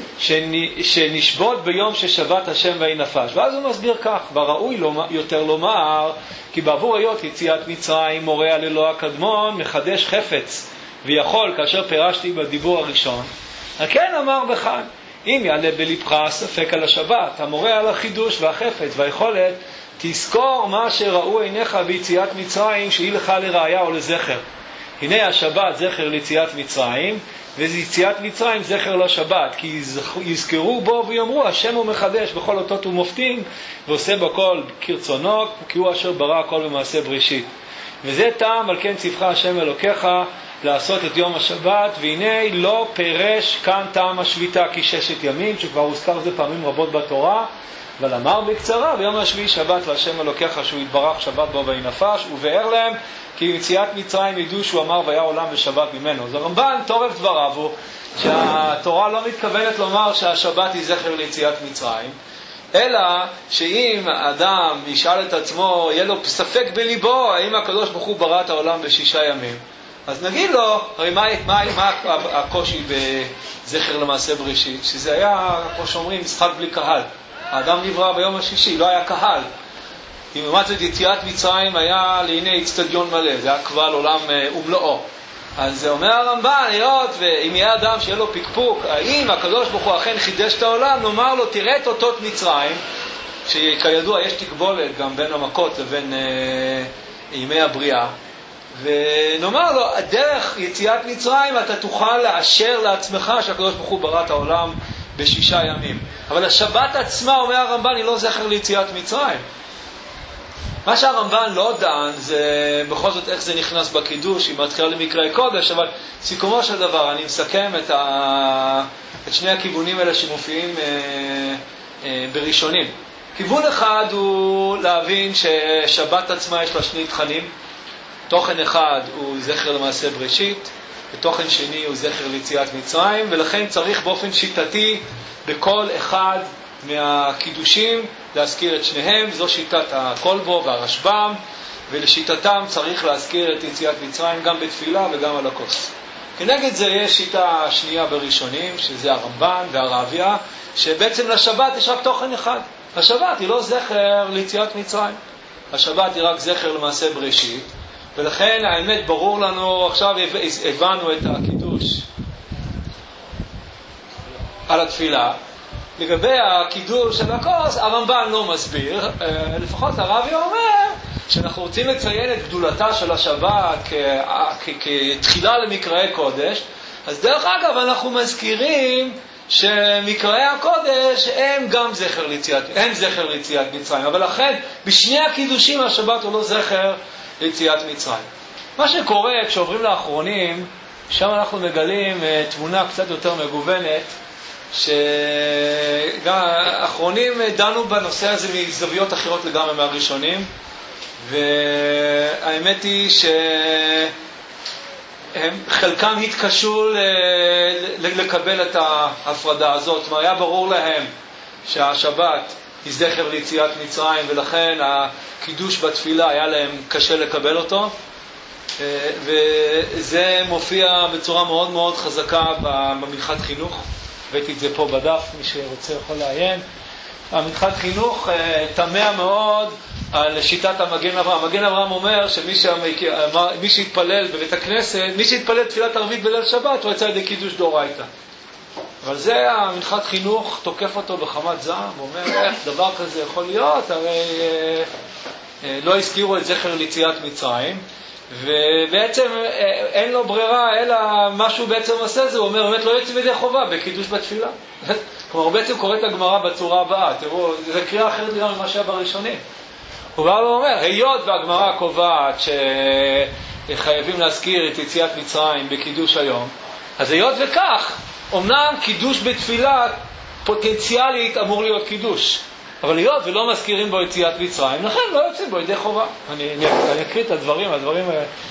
Speaker 1: שנשבות ביום ששבת השם והיא נפש. ואז הוא מסביר כך, וראוי יותר לומר, כי בעבור היות יציאת מצרים מורה על אלוה הקדמון, מחדש חפץ, ויכול כאשר פירשתי בדיבור הראשון, כן אמר בכאן, אם יעלה בלבך ספק על השבת, המורה על החידוש והחפץ והיכולת, תזכור מה שראו עיניך ביציאת מצרים, שהיא לך לראיה או לזכר. הנה השבת זכר ליציאת מצרים, ויציאת מצרים זכר לשבת, כי יזכרו בו ויאמרו, השם הוא מחדש בכל אותות ומופתים, ועושה בכל כרצונו, כי הוא אשר ברא הכל במעשה בראשית. וזה טעם, על כן ציווך השם אלוקיך לעשות את יום השבת, והנה לא פירש כאן טעם השביתה כששת ימים, שכבר הוזכר זה פעמים רבות בתורה, אבל אמר בקצרה, ביום השביעי שבת להשם אלוקיך שהוא יתברך שבת בו והיא נפש, ובאר להם כי יציאת מצרים ידעו שהוא אמר והיה עולם בשבת ממנו. אז הרמב"ן תורף דבריו הוא שהתורה לא מתכוונת לומר שהשבת היא זכר ליציאת מצרים, אלא שאם האדם ישאל את עצמו, יהיה לו ספק בליבו האם הקדוש ברוך הוא ברא את העולם בשישה ימים, אז נגיד לו, הרי מה, מה, מה הקושי בזכר למעשה בראשית? שזה היה, כמו שאומרים, משחק בלי קהל. האדם נברא ביום השישי, לא היה קהל. אם לעומת זאת יציאת מצרים היה לעיני אצטדיון מלא, זה היה קבל עולם ומלואו. אז אומר הרמב"ן, היות ואם יהיה אדם שיהיה לו פקפוק, האם הקדוש ברוך הוא אכן חידש את העולם, נאמר לו, תראה את אותות מצרים, שכידוע יש תקבולת גם בין המכות לבין אה, ימי הבריאה, ונאמר לו, דרך יציאת מצרים אתה תוכל לאשר לעצמך שהקדוש ברוך הוא ברא את העולם בשישה ימים. אבל השבת עצמה, אומר הרמב"ן, היא לא זכר ליציאת מצרים. מה שהרמב"ן לא דן זה בכל זאת איך זה נכנס בקידוש, היא מתחילה למקראי קודש, אבל סיכומו של דבר, אני מסכם את, ה... את שני הכיוונים האלה שמופיעים אה, אה, בראשונים. כיוון אחד הוא להבין ששבת עצמה יש לה שני תכנים. תוכן אחד הוא זכר למעשה בראשית, ותוכן שני הוא זכר ליציאת מצרים, ולכן צריך באופן שיטתי בכל אחד מהקידושים להזכיר את שניהם. זו שיטת הקולבו והרשב"ם, ולשיטתם צריך להזכיר את יציאת מצרים גם בתפילה וגם על הכוס. כנגד זה יש שיטה שנייה בראשונים, שזה הרמב"ן והרביה, שבעצם לשבת יש רק תוכן אחד. השבת היא לא זכר ליציאת מצרים, השבת היא רק זכר למעשה בראשית, ולכן האמת ברור לנו, עכשיו הבנו את הקידוש על התפילה. לגבי הקידוש של הכוס, הרמב"ן לא מסביר, לפחות הרבי אומר שאנחנו רוצים לציין את גדולתה של השבת כתחילה למקראי קודש, אז דרך אגב אנחנו מזכירים שמקראי הקודש הם גם זכר ליציאת, הם זכר ליציאת מצרים, אבל לכן בשני הקידושים השבת הוא לא זכר ליציאת מצרים. מה שקורה כשעוברים לאחרונים, שם אנחנו מגלים תמונה קצת יותר מגוונת, שגם האחרונים דנו בנושא הזה מזוויות אחרות לגמרי מהראשונים, והאמת היא שהם חלקם התקשו לקבל את ההפרדה הזאת. זאת אומרת, היה ברור להם שהשבת היא זכר ליציאת מצרים, ולכן הקידוש בתפילה היה להם קשה לקבל אותו, וזה מופיע בצורה מאוד מאוד חזקה במנחת חינוך. הבאתי את זה פה בדף, מי שרוצה יכול לעיין. המנחת חינוך תמה מאוד על שיטת המגן אברהם. המגן אברהם אומר שמי שמי שהתפלל בבית הכנסת, מי שהתפלל תפילת ערבית בליל שבת, הוא יצא לידי קידוש דאורייתא. אבל זה המנחת חינוך תוקף אותו בחמת זעם, אומר איך דבר כזה יכול להיות, הרי אה, אה, לא הזכירו את זכר ליציאת מצרים, ובעצם אה, אין לו ברירה, אלא משהו בעצם עושה זה, הוא אומר באמת לא יוצאים ידי חובה בקידוש בתפילה. כלומר, הוא בעצם קורא את הגמרא בצורה הבאה, תראו, זה קריאה אחרת גם ממה שהיה בראשונים. הוא בא ואומר, היות והגמרא קובעת שחייבים להזכיר את יציאת מצרים בקידוש היום, אז היות וכך, אמנם קידוש בתפילה פוטנציאלית אמור להיות קידוש, אבל היות ולא מזכירים בו יציאת מצרים, לכן לא יוצאים בו ידי חובה. אני, אני, אני אקריא את הדברים, הדברים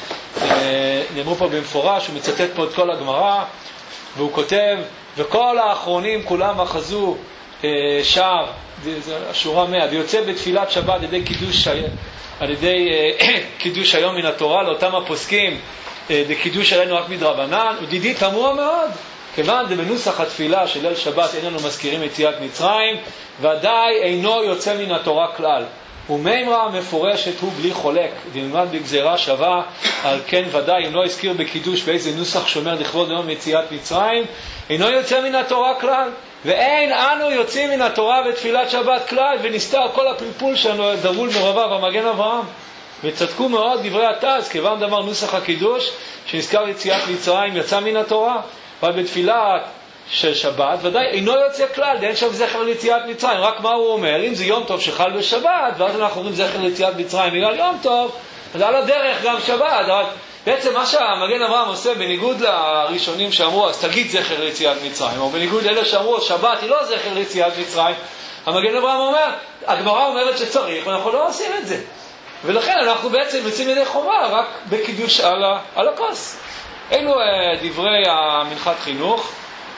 Speaker 1: אה, נאמרו פה במפורש, הוא מצטט פה את כל הגמרא, והוא כותב, וכל האחרונים כולם אחזו אה, שער, זה השורה מאה, ויוצא בתפילת שבת על ידי קידוש, על ידי אה, קידוש היום מן התורה, לאותם הפוסקים, אה, לקידוש עלינו רק מדרבנן, ודידי תמוה מאוד, כיוון דבנוסח התפילה של ליל שבת איננו מזכירים יציאת מצרים, ודאי אינו יוצא מן התורה כלל. ומימרה מפורשת הוא בלי חולק, דלמד בגזירה שווה, על כן ודאי אם לא הזכיר בקידוש באיזה נוסח שומר לכבוד יום יציאת מצרים, אינו יוצא מן התורה כלל. ואין אנו יוצאים מן התורה בתפילת שבת כלל, ונסתר כל הפלפול שלנו דבול מרבב המגן אברהם. וצדקו מאוד דברי התז, כיוון דבר נוסח הקידוש שנזכר יציאת מצרים יצא מן התורה, אבל בתפילה של שבת ודאי אינו יוצא כלל, אין שם זכר ליציאת מצרים. רק מה הוא אומר? אם זה יום טוב שחל בשבת, ואז אנחנו אומרים זכר ליציאת מצרים בגלל יום טוב, אז על הדרך גם שבת. אבל בעצם מה שהמגן אברהם עושה, בניגוד לראשונים שאמרו אז תגיד זכר ליציאת מצרים, או בניגוד לאלה שאמרו שבת היא לא זכר ליציאת מצרים, המגן אברהם אומר, הגמרא אומרת שצריך ואנחנו לא עושים את זה, ולכן אנחנו בעצם יוצאים ידי חובה רק בקידוש על, ה, על הכוס. אלו דברי המנחת חינוך,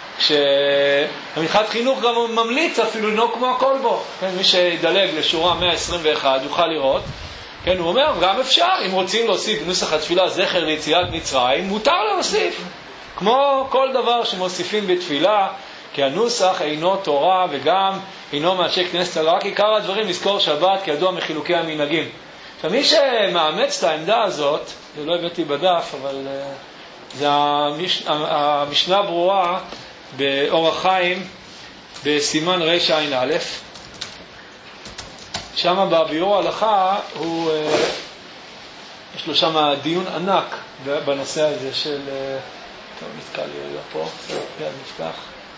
Speaker 1: שהמנחת חינוך גם ממליץ אפילו לא כמו הכל בו, כן, מי שידלג לשורה מאה עשרים ואחת יוכל לראות, כן, הוא אומר גם אפשר, אם רוצים להוסיף בנוסח התפילה זכר ליציאת מצרים, מותר להוסיף, כמו כל דבר שמוסיפים בתפילה, כי הנוסח אינו תורה וגם אינו מאנשי כנסת, רק עיקר הדברים לזכור שבת כידוע מחילוקי המנהגים. עכשיו מי שמאמץ את העמדה הזאת, זה לא הבאתי בדף, אבל זה המש... המשנה ברורה באור החיים בסימן רש עין א', שם בביאור ההלכה הוא יש לו שם דיון ענק בנושא הזה של... טוב, נתקע לי רגע פה, יד נפתח.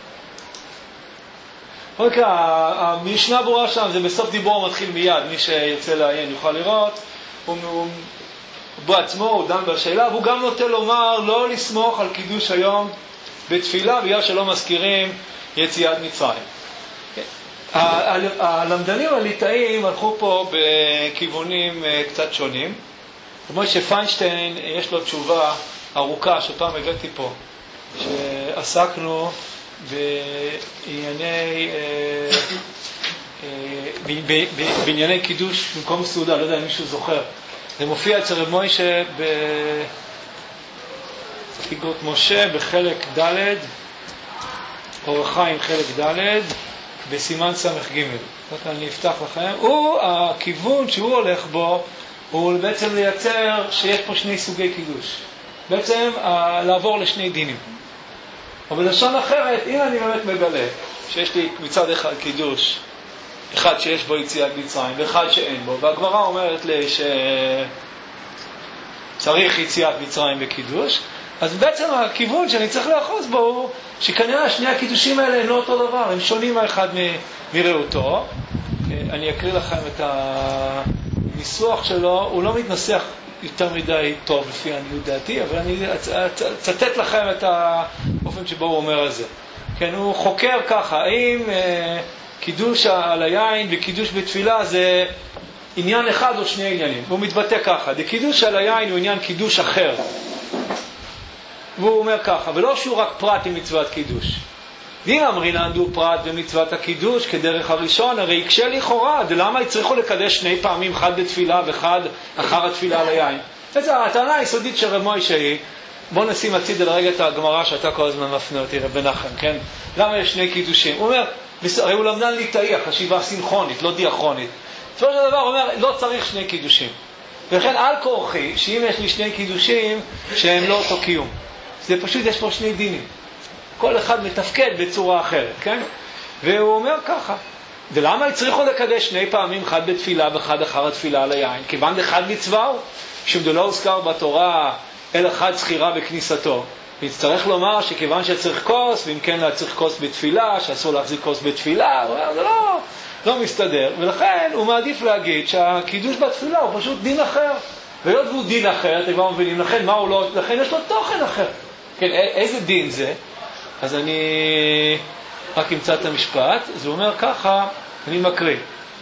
Speaker 1: אוקיי, המשנה ברורה שם, זה בסוף דיבור מתחיל מיד, מי שירצה לעיין יוכל לראות, הוא, הוא בעצמו, הוא דן בשאלה, והוא גם נוטה לומר לא לסמוך על קידוש היום בתפילה, בגלל שלא מזכירים יציאת מצרים. הלמדנים הליטאים הלכו פה בכיוונים קצת שונים, כמו שפיינשטיין יש לו תשובה ארוכה שפעם הבאתי פה, שעסקנו בענייני בענייני קידוש במקום סעודה, לא יודע אם מישהו זוכר. זה מופיע אצל רב מוישה בפיגות משה בחלק ד', אור החיים חלק ד', בסימן סמך ג'. אני אפתח לכם. הוא, הכיוון שהוא הולך בו, הוא בעצם לייצר שיש פה שני סוגי קידוש. בעצם לעבור לשני דינים. אבל בלשון אחרת, אם אני באמת מגלה שיש לי מצד אחד קידוש, אחד שיש בו יציאת מצרים ואחד שאין בו, והגמרא אומרת לי שצריך יציאת מצרים וקידוש, אז בעצם הכיוון שאני צריך לאחוז בו הוא שכנראה שני הקידושים האלה הם לא אותו דבר, הם שונים האחד מרעותו. אני אקריא לכם את הניסוח שלו, הוא לא מתנסח יותר מדי טוב לפי עניות דעתי, אבל אני אצטט לכם את האופן שבו הוא אומר על זה. כן, הוא חוקר ככה, האם אה, קידוש על היין וקידוש בתפילה זה עניין אחד או שני עניינים. הוא מתבטא ככה, קידוש על היין הוא עניין קידוש אחר. והוא אומר ככה, ולא שהוא רק פרט עם מצוות קידוש. ואם אמרינן דו פרט במצוות הקידוש כדרך הראשון, הרי יקשה לכאורה, למה יצריכו לקדש שני פעמים, אחד בתפילה ואחד אחר התפילה על היין? זו הטענה היסודית של רב מוישה היא, בוא נשים הצידה לרגע את הגמרא שאתה כל הזמן מפנה אותי, רב נחם, כן? למה יש שני קידושים? הוא אומר, הרי הוא למדן ליטאי, החשיבה סינכרונית, לא דיאכרונית. בסופו של דבר הוא אומר, לא צריך שני קידושים. ולכן על כורחי, שאם יש לי שני קידושים, שהם לא אותו קיום. זה פשוט, יש פה שני דינים. כל אחד מתפקד בצורה אחרת, כן? והוא אומר ככה, ולמה יצריכו לקדש שני פעמים, אחד בתפילה ואחד אחר התפילה על היין? כיוון אחד מצווה הוא, שום לא הוזכר בתורה, אל אחד זכירה בכניסתו. ויצטרך לומר שכיוון שצריך כוס, ואם כן צריך כוס בתפילה, שאסור להחזיק כוס בתפילה, זה לא, לא מסתדר. ולכן הוא מעדיף להגיד שהקידוש בתפילה הוא פשוט דין אחר. והיות והוא דין אחר, אתם כבר מבינים, לכן מה הוא לא, לכן יש לו תוכן אחר. כן, איזה דין זה? אז אני רק אמצא את המשפט. אז הוא אומר ככה, אני מקריא.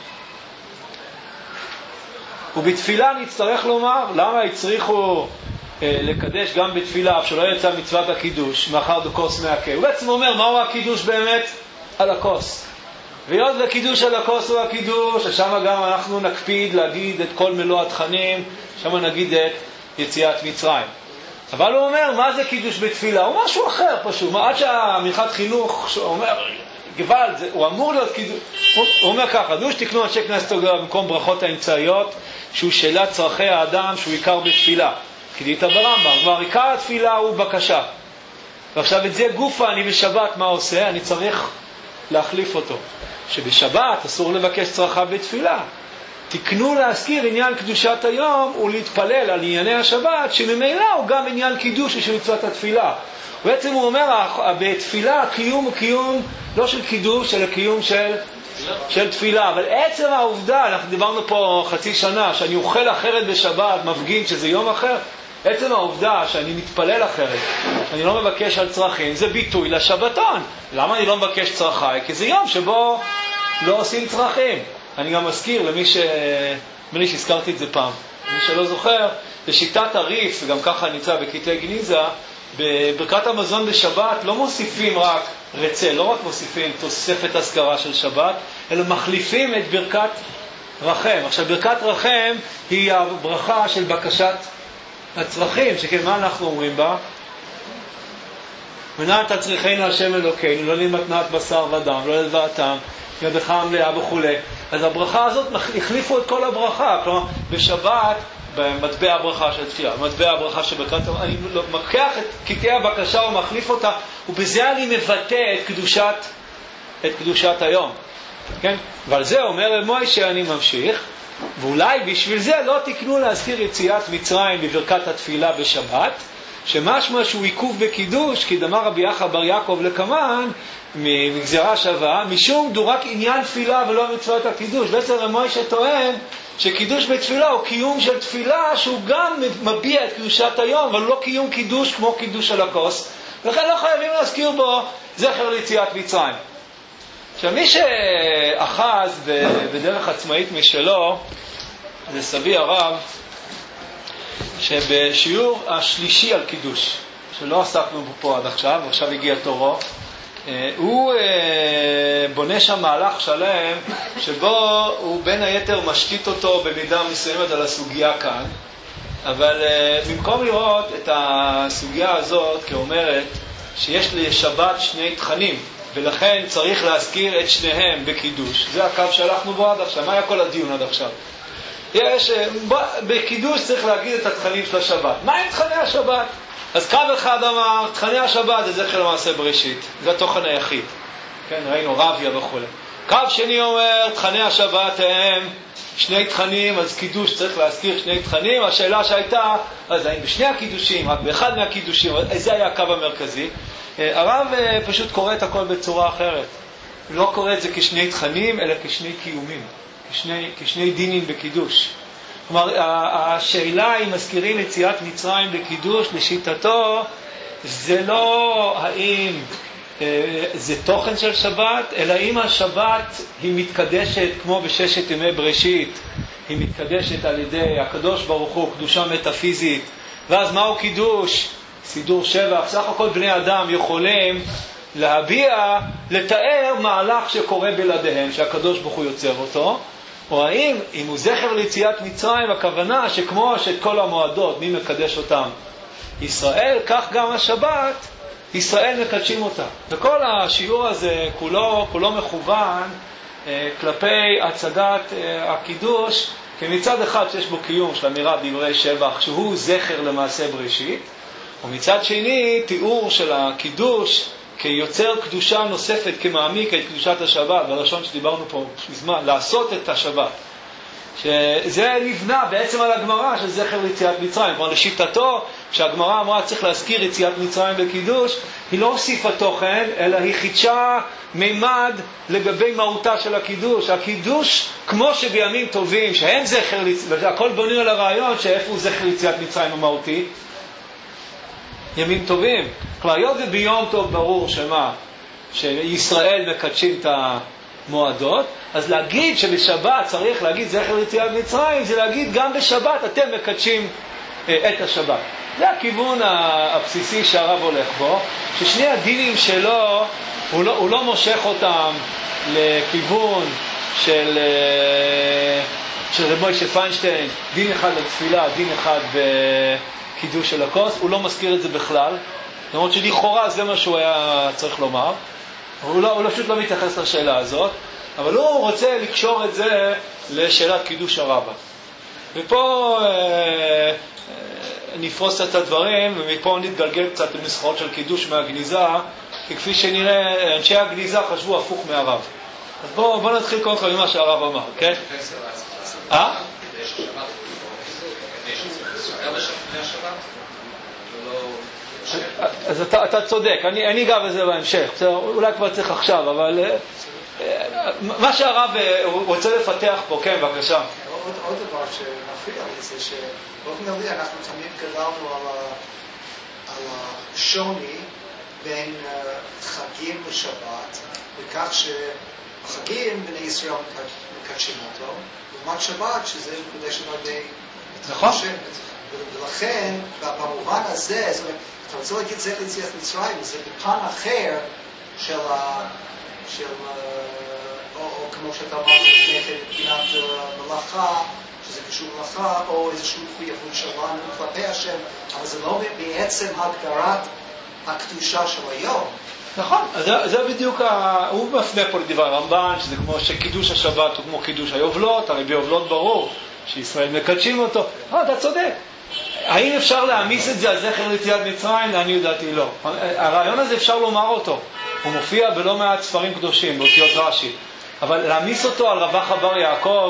Speaker 1: ובתפילה נצטרך לומר, למה יצריכו אה, לקדש גם בתפילה, אף שלא יצא מצוות הקידוש, מאחר דקוס מהקה. הוא בעצם אומר, מהו הקידוש באמת? על הכוס. והיות והקידוש על הכוס הוא הקידוש, שם גם אנחנו נקפיד להגיד את כל מלוא התכנים, שם נגיד את יציאת מצרים. אבל הוא אומר, מה זה קידוש בתפילה? הוא משהו אחר פשוט. עד שהמנחת חינוך אומר, גבל, זה, הוא אמור להיות קידוש. הוא, הוא אומר ככה, דו שתקנו אנשי כנסת הגדולה במקום ברכות האמצעיות, שהוא שאלת צרכי האדם, שהוא עיקר בתפילה. כדאית ברמב"ם, כבר עיקר התפילה הוא בקשה. ועכשיו את זה גופה, אני בשבת מה עושה? אני צריך להחליף אותו. שבשבת אסור לבקש צרכה בתפילה. תקנו להזכיר עניין קדושת היום ולהתפלל על ענייני השבת, שממילא הוא גם עניין קידוש של מצוות התפילה. בעצם הוא אומר, בתפילה הקיום הוא קיום לא של קידוש, אלא קיום של, של תפילה. אבל עצם העובדה, אנחנו דיברנו פה חצי שנה, שאני אוכל אחרת בשבת, מפגין שזה יום אחר, עצם העובדה שאני מתפלל אחרת, שאני לא מבקש על צרכים, זה ביטוי לשבתון. למה אני לא מבקש צרכי? כי זה יום שבו לא עושים צרכים. אני גם מזכיר למי ש... מי שהזכרתי את זה פעם, מי שלא זוכר, בשיטת הריף, וגם ככה נמצא בקטעי גניזה, בברכת המזון בשבת לא מוסיפים רק רצה, לא רק מוסיפים תוספת הזכרה של שבת, אלא מחליפים את ברכת רחם. עכשיו, ברכת רחם היא הברכה של בקשת הצרכים, שכן מה אנחנו אומרים בה? מנעת הצריכנו השם אלוקינו, לא למתנת בשר ודם, לא לדבעתם, ידך המלאה וכו'. אז הברכה הזאת החליפו את כל הברכה. כלומר, בשבת, במטבע הברכה של תפילה, במטבע הברכה של ברכת, אני מקח את קטעי הבקשה ומחליף אותה, ובזה אני מבטא את קדושת, את קדושת היום. כן? ועל זה אומר מוישה, אני ממשיך, ואולי בשביל זה לא תקנו להזכיר יציאת מצרים בברכת התפילה בשבת, שמשמע שהוא עיכוב בקידוש, כי דאמר רבי יחיא בר יעקב לקמן, מגזרה שווה, משום דו רק עניין תפילה ולא מצוות הקידוש. בעצם רב מוישה טוען שקידוש בתפילה הוא קיום של תפילה שהוא גם מביע את קדושת היום, אבל לא קיום קידוש כמו קידוש של הכוס, ולכן לא חייבים להזכיר בו זכר ליציאת מצרים. עכשיו, מי שאחז בדרך עצמאית משלו, זה סבי הרב, שבשיעור השלישי על קידוש, שלא עסקנו בו פה עד עכשיו, ועכשיו הגיע תורו, הוא בונה שם מהלך שלם, שבו הוא בין היתר משתית אותו במידה מסוימת על הסוגיה כאן, אבל במקום לראות את הסוגיה הזאת כאומרת שיש לשבת שני תכנים, ולכן צריך להזכיר את שניהם בקידוש. זה הקו שהלכנו בו עד עכשיו. מה היה כל הדיון עד עכשיו? יש, בקידוש צריך להגיד את התכנים של השבת. מה עם תכני השבת? אז קו אחד אמר, תכני השבת זה זכר למעשה בראשית. זה התוכן היחיד. כן, ראינו רביה וכו'. קו שני אומר, תכני השבת הם שני תכנים, אז קידוש צריך להזכיר שני תכנים. השאלה שהייתה, אז האם בשני הקידושים, רק באחד מהקידושים, זה היה הקו המרכזי. הרב פשוט קורא את הכל בצורה אחרת. הוא לא קורא את זה כשני תכנים, אלא כשני קיומים, כשני, כשני דינים בקידוש. כלומר, השאלה אם מזכירים יציאת מצרים בקידוש, לשיטתו, זה לא האם זה תוכן של שבת, אלא אם השבת היא מתקדשת כמו בששת ימי בראשית, היא מתקדשת על ידי הקדוש ברוך הוא, קדושה מטאפיזית, ואז מהו קידוש? סידור שבח. סך הכל בני אדם יכולים להביע, לתאר מהלך שקורה בלעדיהם, שהקדוש ברוך הוא יוצר אותו, או האם, אם הוא זכר ליציאת מצרים, הכוונה שכמו שאת כל המועדות, מי מקדש אותם? ישראל, כך גם השבת, ישראל מקדשים אותה. וכל השיעור הזה כולו, כולו מכוון אה, כלפי הצגת אה, הקידוש, כי מצד אחד שיש בו קיום של אמירה דברי שבח, שהוא זכר למעשה בראשית, ומצד שני תיאור של הקידוש כיוצר קדושה נוספת, כמעמיק את קדושת השבת, בלשון שדיברנו פה מזמן, לעשות את השבת. שזה נבנה בעצם על הגמרא של זכר ליציאת מצרים. כלומר, לשיטתו, כשהגמרא אמרה צריך להזכיר יציאת מצרים בקידוש, היא לא הוסיפה תוכן, אלא היא חידשה מימד לגבי מהותה של הקידוש. הקידוש, כמו שבימים טובים, שהם זכר ליציאת, והכל בונים על הרעיון שאיפה הוא זכר ליציאת מצרים המהותי? ימים טובים. כלומר, היות וביום טוב ברור שמה? שישראל מקדשים את המועדות, אז להגיד שבשבת צריך להגיד זכר ליציאת מצרים, זה להגיד גם בשבת אתם מקדשים את השבת. זה הכיוון הבסיסי שהרב הולך בו, ששני הדינים שלו, הוא לא, הוא לא מושך אותם לכיוון של, של רב מוישה פיינשטיין, דין אחד לתפילה, דין אחד בקידוש של הכוס, הוא לא מזכיר את זה בכלל, למרות שלכאורה זה מה שהוא היה צריך לומר, הוא לא, הוא לא פשוט לא מתייחס לשאלה הזאת, אבל הוא רוצה לקשור את זה לשאלת קידוש הרבה. ופה אה, אה, נפרוס את הדברים, ומפה נתגלגל קצת לנוסחאות של קידוש מהגניזה, כי כפי שנראה, אנשי הגניזה חשבו הפוך מהרב. אז בואו בוא נתחיל קודם כל ממה שהרב אמר, כן? אה? אז אתה, אתה צודק, אני, אני אגע בזה בהמשך, אולי כבר צריך עכשיו, אבל מה שהרב רוצה לפתח פה, כן, בבקשה.
Speaker 3: עוד, עוד דבר שמפריע לי זה שבאופן כללי אנחנו תמיד גדלנו על, ה, על השוני בין uh, חגים ושבת, בכך שהחגים בני ישראל מקדשים אותו, לעומת שבת שזה מקודש הרבה
Speaker 1: נכון.
Speaker 3: ולכן במובן הזה, זאת אומרת, אתה רוצה להגיד זכר ליציאת מצרים, זה בפן אחר של ה... של... או, או כמו שאתה אמרת לפני כן, מבחינת מלאכה, שזה קשור מלאכה, או איזושהי מחויבות שלנו כלפי השם, אבל זה לא בעצם הגדרת הקדושה של היום.
Speaker 1: נכון, אז זה, זה בדיוק, ה... הוא מפנה פה לדבר הרמב"ן, שזה כמו שקידוש השבת הוא כמו קידוש היובלות, הרי ביובלות ברור שישראל מקדשים אותו. אה, אתה צודק. האם אפשר להעמיס את זה על זכר ליציאת מצרים? אני יודעתי לא. הרעיון הזה אפשר לומר אותו. הוא מופיע בלא מעט ספרים קדושים, באותיות רש"י. אבל להעמיס אותו על רבח בר יעקב,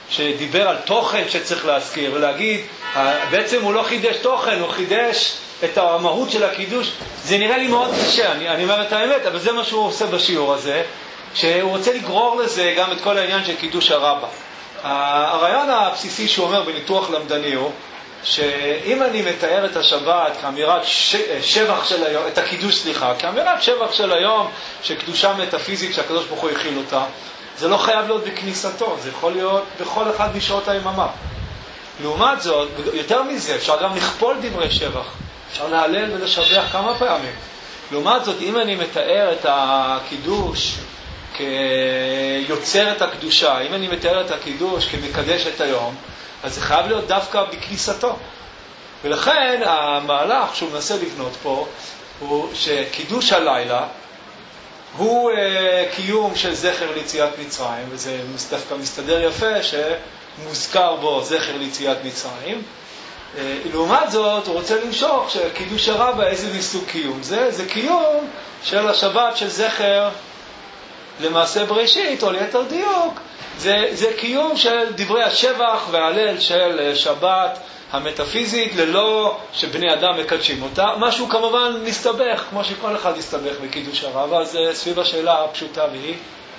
Speaker 1: שדיבר על תוכן שצריך להזכיר, ולהגיד, בעצם הוא לא חידש תוכן, הוא חידש את המהות של הקידוש. זה נראה לי מאוד קשה, אני, אני אומר את האמת, אבל זה מה שהוא עושה בשיעור הזה, שהוא רוצה לגרור לזה גם את כל העניין של קידוש הרבה. הרעיון הבסיסי שהוא אומר בניתוח למדני הוא, שאם אני מתאר את השבת כאמירת שבח של היום, את הקידוש סליחה, כאמירת שבח של היום, שקדושה מטאפיזית שהקדוש ברוך הוא הכיל אותה, זה לא חייב להיות בכניסתו, זה יכול להיות בכל אחד משעות היממה. לעומת זאת, יותר מזה, אפשר גם לכפול דברי שבח, אפשר להלל ולשבח כמה פעמים. לעומת זאת, אם אני מתאר את הקידוש כיוצר את הקדושה, אם אני מתאר את הקידוש כמקדש את היום, אז זה חייב להיות דווקא בכניסתו. ולכן המהלך שהוא מנסה לבנות פה הוא שקידוש הלילה הוא uh, קיום של זכר ליציאת מצרים, וזה דווקא מסתדר יפה שמוזכר בו זכר ליציאת מצרים. Uh, לעומת זאת הוא רוצה למשוך שקידוש הרבה איזה מסוג קיום זה? זה קיום של השבת של זכר למעשה בראשית, או ליתר דיוק זה, זה קיום של דברי השבח וההלל של שבת המטאפיזית, ללא שבני אדם מקדשים אותה. משהו כמובן מסתבך, כמו שכל אחד יסתבך בקידוש הרבה, אז סביב השאלה הפשוטה והיא.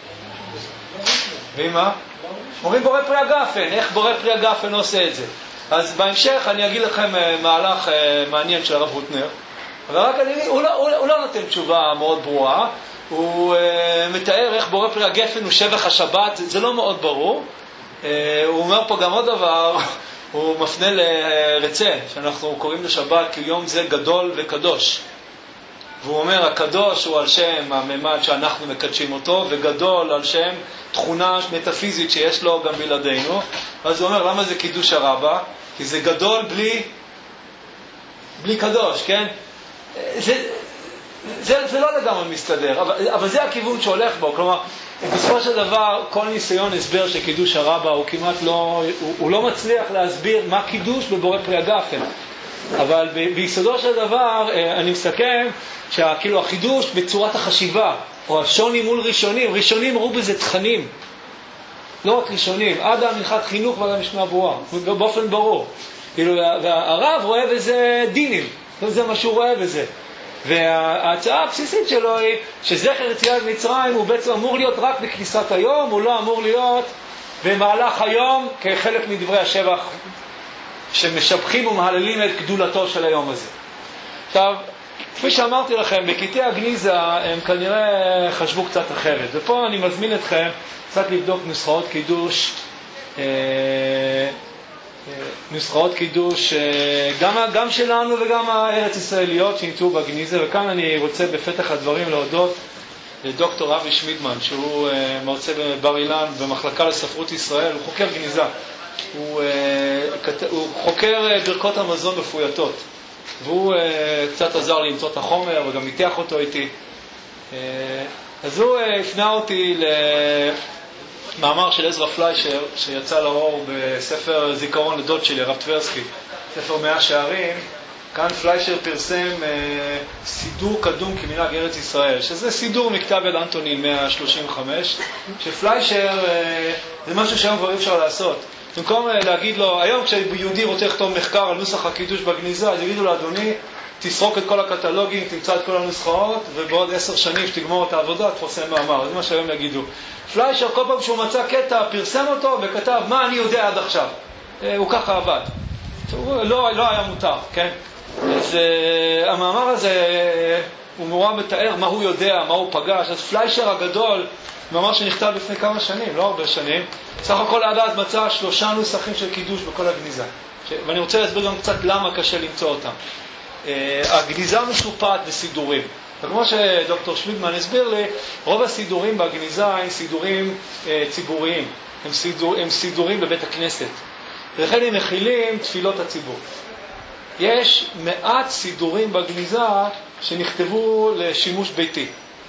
Speaker 1: והיא מה? אומרים בורא פרי הגפן, איך בורא פרי הגפן עושה את זה? אז בהמשך אני אגיד לכם מהלך מעניין של הרב רוטנר, אבל רק אני, הוא לא, הוא, הוא לא נותן תשובה מאוד ברורה, הוא uh, מתאר איך בורא פרי הגפן הוא שבח השבת, זה לא מאוד ברור. Uh, הוא אומר פה גם עוד דבר, הוא מפנה לרצה, שאנחנו קוראים לשבת כי יום זה גדול וקדוש. והוא אומר, הקדוש הוא על שם הממד שאנחנו מקדשים אותו, וגדול על שם תכונה מטאפיזית שיש לו גם בלעדינו. אז הוא אומר, למה זה קידוש הרבה? כי זה גדול בלי, בלי קדוש, כן? זה... זה, זה לא לגמרי מסתדר, אבל, אבל זה הכיוון שהולך בו. כלומר, בסופו של דבר, כל ניסיון הסבר של קידוש הרבה הוא כמעט לא, הוא, הוא לא מצליח להסביר מה קידוש בבורא פרי הגפן. אבל ב, ביסודו של דבר, אני מסכם שכאילו החידוש בצורת החשיבה, או השוני מול ראשונים, ראשונים ראו בזה תכנים, לא רק ראשונים, עד המנחת חינוך ועד המשנה ברורה, באופן ברור. כאילו, והרב רואה בזה דינים, זה מה שהוא רואה בזה. וההצעה הבסיסית שלו היא שזכר יציאת מצרים הוא בעצם אמור להיות רק בכניסת היום, הוא לא אמור להיות במהלך היום כחלק מדברי השבח שמשבחים ומהללים את גדולתו של היום הזה. עכשיו, כפי שאמרתי לכם, בקטעי הגניזה הם כנראה חשבו קצת אחרת, ופה אני מזמין אתכם קצת לבדוק נוסחאות קידוש, נוסחאות קידוש גם, גם שלנו וגם הארץ ישראליות שנמצאו בגניזה. וכאן אני רוצה בפתח הדברים להודות לדוקטור אבי שמידמן, שהוא מרצה בבר אילן במחלקה לספרות ישראל, הוא חוקר גניזה, הוא, הוא חוקר ברכות המזון מפויטות, והוא קצת עזר לי למצוא את החומר וגם ניתח אותו איתי. אז הוא הפנה אותי ל... מאמר של עזרא פליישר שיצא לאור בספר זיכרון לדוד שלי, הרב טברסקי, ספר מאה שערים. כאן פליישר פרסם אה, סידור קדום כמנהג ארץ ישראל, שזה סידור מכתב יד אנטונין מאה שלושים וחמש, שפליישר אה, זה משהו שהיום כבר אי אפשר לעשות. במקום אה, להגיד לו, היום כשיהודי רוצה לכתוב מחקר על נוסח הקידוש בגניזה, אז יגידו לו, אדוני, תסרוק את כל הקטלוגים, תמצא את כל הנוסחאות, ובעוד עשר שנים שתגמור את העבודה, תפרסם מאמר. זה מה שהיום יגידו. פליישר, כל פעם שהוא מצא קטע, פרסם אותו וכתב, מה אני יודע עד עכשיו? הוא ככה עבד. לא, לא היה מותר, כן? אז uh, המאמר הזה, הוא נורא מתאר מה הוא יודע, מה הוא פגש. אז פליישר הגדול, מאמר שנכתב לפני כמה שנים, לא הרבה שנים, סך הכל עד אז מצא שלושה נוסחים של קידוש בכל הגניזה. ש... ואני רוצה להסביר גם קצת למה קשה למצוא אותם. Uh, הגניזה משופעת בסידורים. וכמו שדוקטור שמידמן הסביר לי, רוב הסידורים בגניזה הם סידורים uh, ציבוריים. הם, סידור, הם סידורים בבית הכנסת. ולכן הם מכילים תפילות הציבור. יש מעט סידורים בגניזה שנכתבו לשימוש ביתי.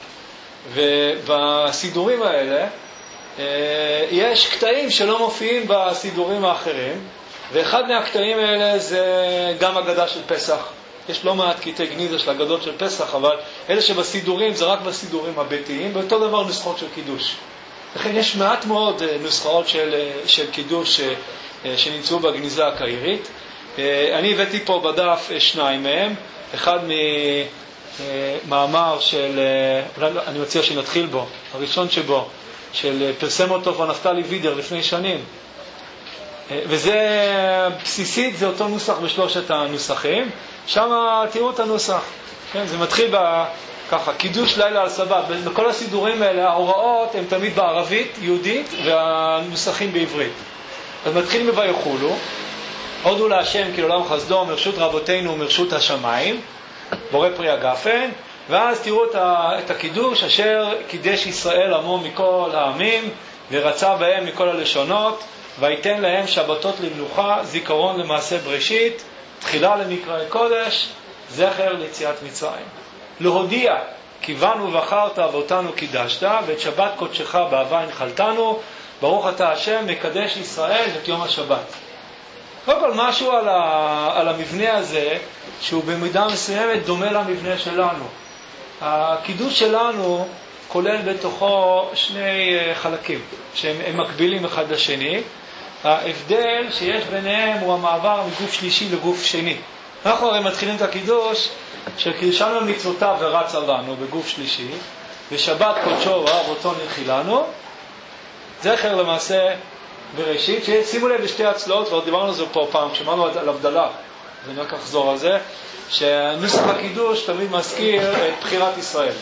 Speaker 1: ובסידורים האלה יש קטעים שלא מופיעים בסידורים האחרים, ואחד מהקטעים האלה זה גם הגדה של פסח. יש לא מעט קטעי גניזה של הגדות של פסח, אבל אלה שבסידורים זה רק בסידורים הביתיים, ואותו דבר נוסחות של קידוש. לכן יש מעט מאוד נוסחאות של, של קידוש שנמצאו בגניזה הקהירית. אני הבאתי פה בדף שניים מהם, אחד ממאמר של, אני מציע שנתחיל בו, הראשון שבו, של פרסם אותו נפתלי וידר לפני שנים. וזה בסיסית, זה אותו נוסח בשלושת הנוסחים. שם תראו את הנוסח. כן, זה מתחיל ב, ככה, קידוש לילה על סבת. בכל הסידורים האלה, ההוראות הן תמיד בערבית, יהודית, והנוסחים בעברית. אז מתחיל מ"ויחולו", הודו להשם כי לעולם חסדו, מרשות רבותינו ומרשות השמיים, בורא פרי הגפן, ואז תראו את הקידוש אשר קידש ישראל עמו מכל העמים, ורצה בהם מכל הלשונות, ויתן להם שבתות למנוחה, זיכרון למעשה בראשית, תחילה למקראי קודש, זכר ליציאת מצרים. להודיע, כי בנו ובחרת ואותנו קידשת, ואת שבת קודשך באהבה הנחלתנו, ברוך אתה השם, מקדש ישראל את יום השבת. קודם כל משהו על, ה, על המבנה הזה, שהוא במידה מסוימת דומה למבנה שלנו. הקידוש שלנו כולל בתוכו שני חלקים, שהם מקבילים אחד לשני. ההבדל שיש ביניהם הוא המעבר מגוף שלישי לגוף שני. אנחנו הרי מתחילים את הקידוש שקידשנו מצוותיו ורץ עלינו בגוף שלישי, ושבת קודשו ואהב אותו נחילנו, זכר למעשה בראשית. שימו לב בשתי הצלעות, ועוד דיברנו על זה פה פעם, כשאמרנו על הבדלה, אז אני רק אחזור על זה, שנוסח הקידוש תמיד מזכיר את בחירת ישראל.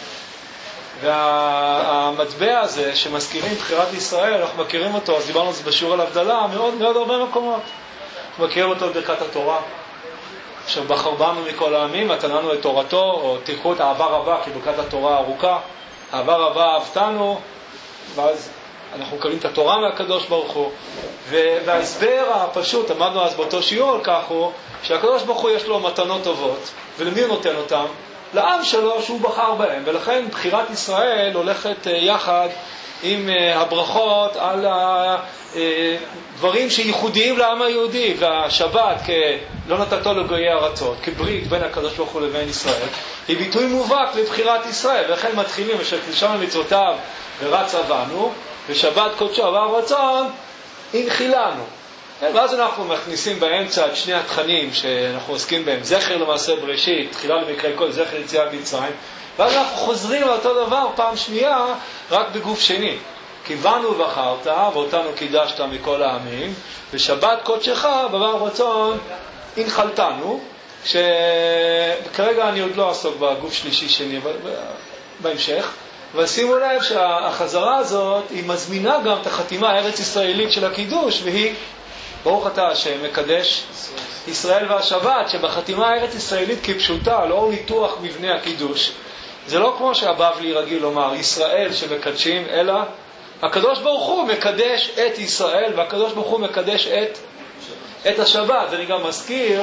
Speaker 1: והמטבע הזה שמזכירים בחירת ישראל, אנחנו מכירים אותו, אז דיברנו על זה בשיעור על הבדלה, מאוד מאוד הרבה מקומות. אנחנו מכירים אותו בברכת התורה, אשר בחר בנו מכל העמים, ותננו את תורתו, או תיקחו את אהבה רבה, כי ברכת התורה ארוכה, אהבה רבה אהבתנו, ואז אנחנו מקבלים את התורה מהקדוש ברוך הוא. וההסבר הפשוט, עמדנו אז באותו שיעור על כך, הוא שהקדוש ברוך הוא יש לו מתנות טובות, ולמי הוא נותן אותם? לעם שלו שהוא בחר בהם, ולכן בחירת ישראל הולכת יחד עם הברכות על הדברים שייחודיים לעם היהודי, והשבת כלא נתתו לגויי ארצות, כברית בין הקדוש ברוך הוא לבין ישראל, היא ביטוי מובהק לבחירת ישראל, ולכן מתחילים ושקדשנו מצוותיו ורץ בנו, ושבת קודשו ואהב רצון הנחילנו. ואז אנחנו מכניסים באמצע את שני התכנים שאנחנו עוסקים בהם, זכר למעשה בראשית, תחילה למקראי קודש, זכר ליציאת מצרים, ואז אנחנו חוזרים לאותו דבר פעם שנייה, רק בגוף שני. כי בנו ובחרת ואותנו קידשת מכל העמים, ושבת קודשך ואהב רצון הנחלתנו, שכרגע אני עוד לא אעסוק בגוף שלישי שני בהמשך. ושימו לב שהחזרה הזאת היא מזמינה גם את החתימה הארץ ישראלית של הקידוש, והיא ברוך אתה השם מקדש ישראל והשבת, שבחתימה הארץ ישראלית כפשוטה, לא ניתוח מבנה הקידוש. זה לא כמו שהבבלי רגיל לומר ישראל שמקדשים, אלא הקדוש ברוך הוא מקדש את ישראל, והקדוש ברוך הוא מקדש את, את השבת. ואני גם מזכיר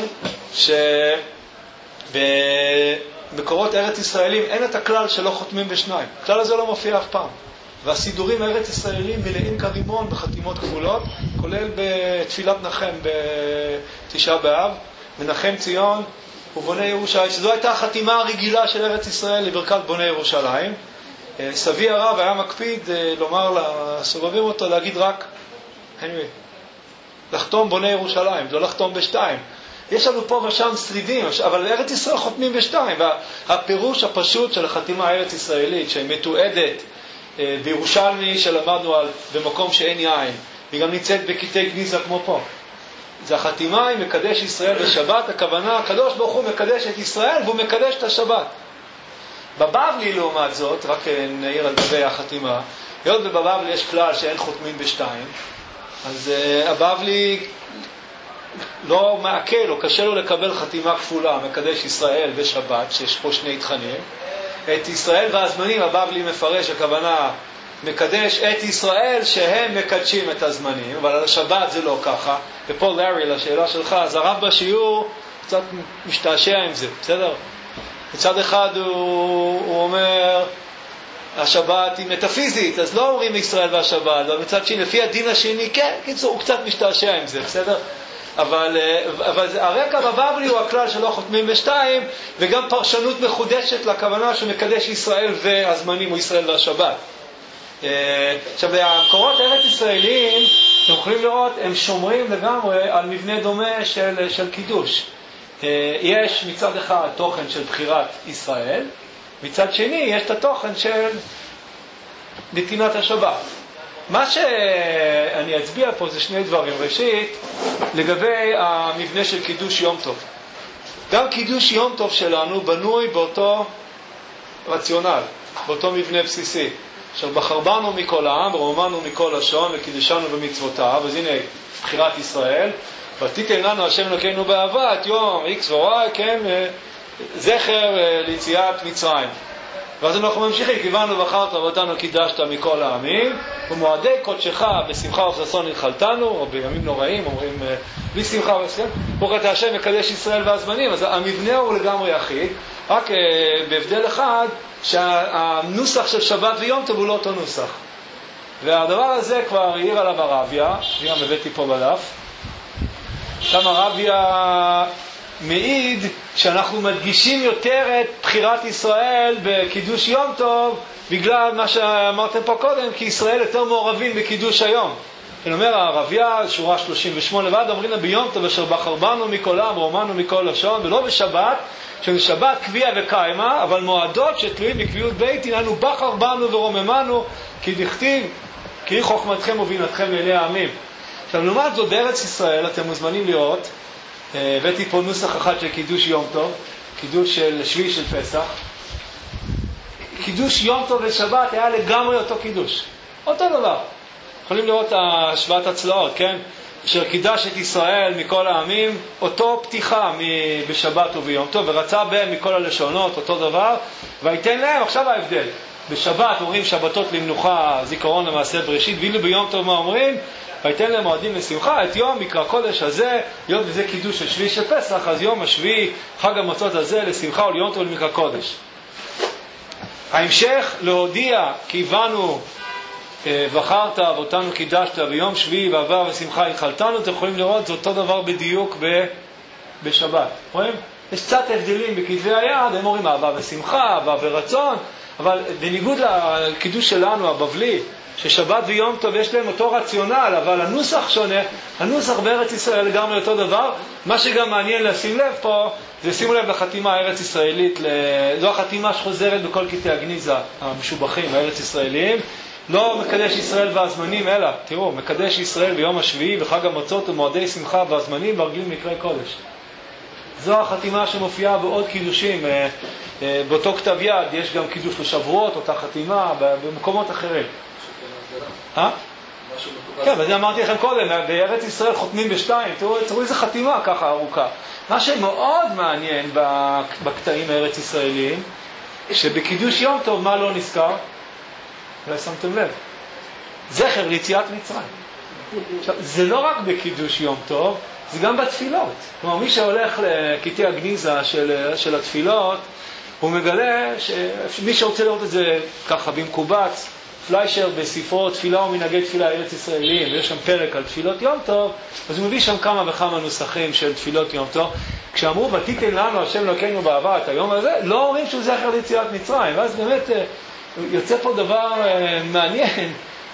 Speaker 1: שבמקורות ארץ ישראלים אין את הכלל שלא חותמים בשניים. הכלל הזה לא מופיע אף פעם. והסידורים הארץ ישראלים מלאים כרימון בחתימות כפולות, כולל בתפילת נחם בתשעה באב, מנחם ציון ובוני ירושלים, שזו הייתה החתימה הרגילה של ארץ ישראל לברכת בוני ירושלים. סבי הרב היה מקפיד לומר לסובבים אותו, להגיד רק anyway, לחתום בוני ירושלים, לא לחתום בשתיים. יש לנו פה ושם שרידים, אבל ארץ ישראל חותמים בשתיים, והפירוש הפשוט של החתימה הארץ ישראלית שמתועדת בירושלמי שלמדנו על במקום שאין יין, היא גם נמצאת בקטעי גניזה כמו פה, זה החתימה היא מקדש ישראל בשבת. הכוונה הקדוש ברוך הוא מקדש את ישראל והוא מקדש את השבת. בבבלי לעומת זאת, רק נעיר על גבי החתימה, היות ובבבלי יש כלל שאין חותמים בשתיים, אז uh, הבבלי לא מעכל או קשה לו לקבל חתימה כפולה, מקדש ישראל ושבת, שיש פה שני תכנים. את ישראל והזמנים הבבלי מפרש, הכוונה מקדש את ישראל שהם מקדשים את הזמנים, אבל על השבת זה לא ככה. ופה לארי, לשאלה שלך, אז הרב בשיעור קצת משתעשע עם זה, בסדר? מצד אחד הוא, הוא אומר השבת היא מטאפיזית, אז לא אומרים ישראל והשבת, אבל מצד שני לפי הדין השני כן, קיצור, הוא קצת משתעשע עם זה, בסדר? אבל, אבל הרקע בבבלי הוא הכלל שלא חותמים בשתיים, וגם פרשנות מחודשת לכוונה שמקדש ישראל והזמנים הוא ישראל והשבת. עכשיו, המקורות הארץ ישראליים, אתם יכולים לראות, הם שומרים לגמרי על מבנה דומה של, של קידוש. יש מצד אחד תוכן של בחירת ישראל, מצד שני יש את התוכן של נתינת השבת. מה שאני אצביע פה זה שני דברים. ראשית, לגבי המבנה של קידוש יום טוב. גם קידוש יום טוב שלנו בנוי באותו רציונל, באותו מבנה בסיסי. אשר בחר בנו מכל העם, ורוממנו מכל לשון, וקידשנו במצוותיו. אז הנה, בחירת ישראל. ותיתן לנו השם אלוקינו באהבה את יום X ו-Y, כן, זכר ליציאת מצרים. ואז אנחנו ממשיכים, כיוונו בחרת ואותנו קידשת מכל העמים, ומועדי קודשך בשמחה ובששון התחלתנו, או בימים נוראים אומרים בלי שמחה ובששון, ברוך אתה השם מקדש ישראל והזמנים. אז המבנה הוא לגמרי יחיד, רק בהבדל אחד, שהנוסח של שבת ויום טוב הוא לא אותו נוסח. והדבר הזה כבר העיר עליו הרביה, גם הבאתי פה בדף, שם הרביה מעיד שאנחנו מדגישים יותר את בחירת ישראל בקידוש יום טוב, בגלל מה שאמרתם פה קודם, כי ישראל יותר מעורבים בקידוש היום. אני אומר, הרביה, שורה שלושים ושמונה, ועד אומרים לה ביום טוב אשר בחר בנו מכל עם ורוממנו מכל לשון, ולא בשבת, שבשבת קביעה וקיימה, אבל מועדות שתלויים בקביעות בית, הננו בחר בנו ורוממנו, כי דכתיב, כי חוכמתכם ובינתכם לעיני העמים. עכשיו, לעומת זאת, בארץ ישראל אתם מוזמנים לראות, הבאתי פה נוסח אחד של קידוש יום טוב, קידוש של שביעי של פסח. קידוש יום טוב ושבת היה לגמרי אותו קידוש, אותו דבר. יכולים לראות השוואת הצלעות, כן? אשר קידש את ישראל מכל העמים, אותו פתיחה בשבת וביום טוב, ורצה בהם מכל הלשונות, אותו דבר, ויתן להם. עכשיו ההבדל, בשבת אומרים שבתות למנוחה, זיכרון למעשה בראשית, ואילו ביום טוב מה אומרים? ויתן להם מועדים לשמחה. את יום מקרא קודש הזה, יום וזה קידוש של שביעי של פסח, אז יום השביעי חג המצות הזה לשמחה וליום טוב למקרא קודש. ההמשך להודיע כי הבנו בחרת ואותנו קידשת ביום שביעי ואהבה ושמחה התחלתנו, אתם יכולים לראות זה אותו דבר בדיוק ב... בשבת. רואים? יש קצת הבדלים בכתבי היד, הם אומרים אהבה ושמחה, אהבה ורצון, אבל בניגוד לקידוש שלנו הבבלי, ששבת ויום טוב יש להם אותו רציונל, אבל הנוסח שונה, הנוסח בארץ ישראל גם אותו דבר. מה שגם מעניין לשים לב פה, זה שימו לב לחתימה הארץ ישראלית, זו החתימה שחוזרת בכל קטעי הגניזה המשובחים הארץ ישראליים, לא מקדש ישראל והזמנים, אלא, תראו, מקדש ישראל ביום השביעי בחג המצות ומועדי שמחה והזמנים והרגלים מקראי קודש. זו החתימה שמופיעה בעוד קידושים, באותו כתב יד יש גם קידוש לשבועות, אותה חתימה, במקומות אחרים. אה? כן, וזה אמרתי לכם קודם, בארץ ישראל חותמים בשתיים, תראו, תראו איזה חתימה ככה ארוכה. מה שמאוד מעניין בקטעים הארץ ישראליים, שבקידוש יום טוב מה לא נזכר? אולי שמתם לב, זכר ליציאת מצרים. עכשיו, זה לא רק בקידוש יום טוב, זה גם בתפילות. כלומר, מי שהולך לקטעי הגניזה של, של התפילות, הוא מגלה שמי שרוצה לראות את זה ככה במקובץ, פליישר בספרו תפילה ומנהגי תפילה ארץ ישראליים, ויש שם פרק על תפילות יום טוב, אז הוא מביא שם כמה וכמה נוסחים של תפילות יום טוב. כשאמרו ותיתן לנו השם אלוקינו באהבה את היום הזה, לא אומרים שהוא זכר ליציאת מצרים. ואז באמת יוצא פה דבר מעניין,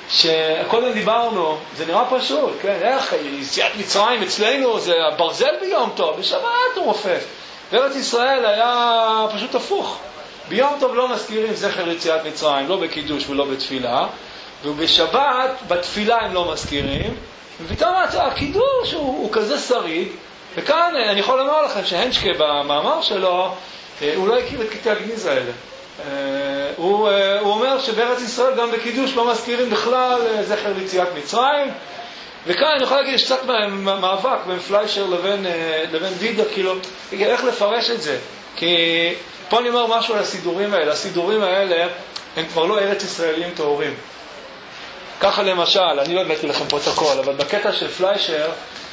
Speaker 1: שקודם דיברנו, זה נראה פשוט, כן? איך יציאת מצרים אצלנו זה הברזל ביום טוב, בשבת הוא רופף. בארץ ישראל היה פשוט הפוך. ביום טוב לא מזכירים זכר ליציאת מצרים, לא בקידוש ולא בתפילה, ובשבת, בתפילה הם לא מזכירים, ופתאום הקידוש הוא, הוא כזה שריד, וכאן אני יכול לומר לכם שהנשקה במאמר שלו, הוא לא הכיר את קטעי הגניזה האלה. הוא, הוא אומר שבארץ ישראל גם בקידוש לא מזכירים בכלל זכר ליציאת מצרים, וכאן אני יכול להגיד, יש קצת מאבק בין פליישר לבין, לבין וידה, כאילו, איך לפרש את זה? כי פה אני אומר משהו על הסידורים האלה. הסידורים האלה הם כבר לא ארץ ישראלים טהורים. ככה למשל, אני לא הבאתי לכם פה את הכל, אבל בקטע של פליישר,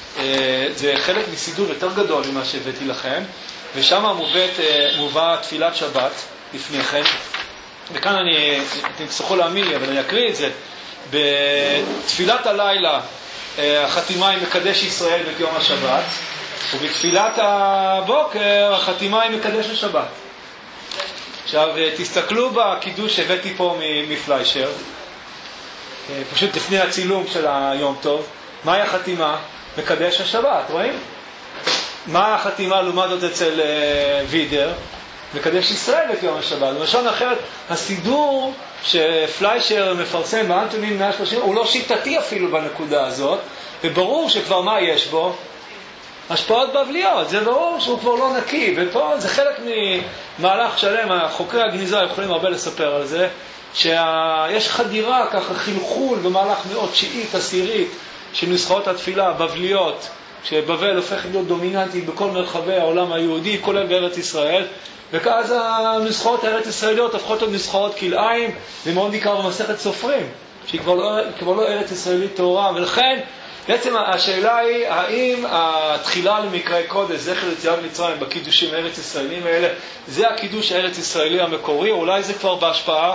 Speaker 1: זה חלק מסידור יותר גדול ממה שהבאתי לכם, ושם מובאת, מובא תפילת שבת לפניכם, וכאן אני, אתם תצטרכו להאמין לי, אבל אני אקריא את זה. בתפילת הלילה, החתימה היא מקדש ישראל את יום השבת, ובתפילת הבוקר, החתימה היא מקדש לשבת. עכשיו, תסתכלו בקידוש שהבאתי פה מפליישר. פשוט לפני הצילום של היום טוב, מהי החתימה? מקדש השבת, רואים? מה החתימה לעומת זאת אצל וידר? מקדש ישראל את יום השבת. בלשון אחרת, הסידור שפליישר מפרסם באנטונים מאה ושלושים הוא לא שיטתי אפילו בנקודה הזאת, וברור שכבר מה יש בו? השפעות בבליות, זה ברור שהוא כבר לא נקי, ופה זה חלק ממהלך שלם, חוקרי הגניזה יכולים הרבה לספר על זה, שיש חדירה, ככה חלחול במהלך מאוד תשיעית, עשירית, של נוסחאות התפילה, הבבליות, שבבל הופך להיות דומיננטית בכל מרחבי העולם היהודי, כולל בארץ ישראל, וכאז הנוסחאות הארץ ישראליות הפכות להיות נוסחאות כלאיים, ומאוד ניכר במסכת סופרים, שהיא כבר לא, כבר לא ארץ ישראלית תאורה, ולכן בעצם השאלה היא, האם התחילה למקראי קודש, זכר יציאת מצרים, בקידושים הארץ ישראלים האלה, זה הקידוש הארץ ישראלי המקורי, או אולי זה כבר בהשפעה,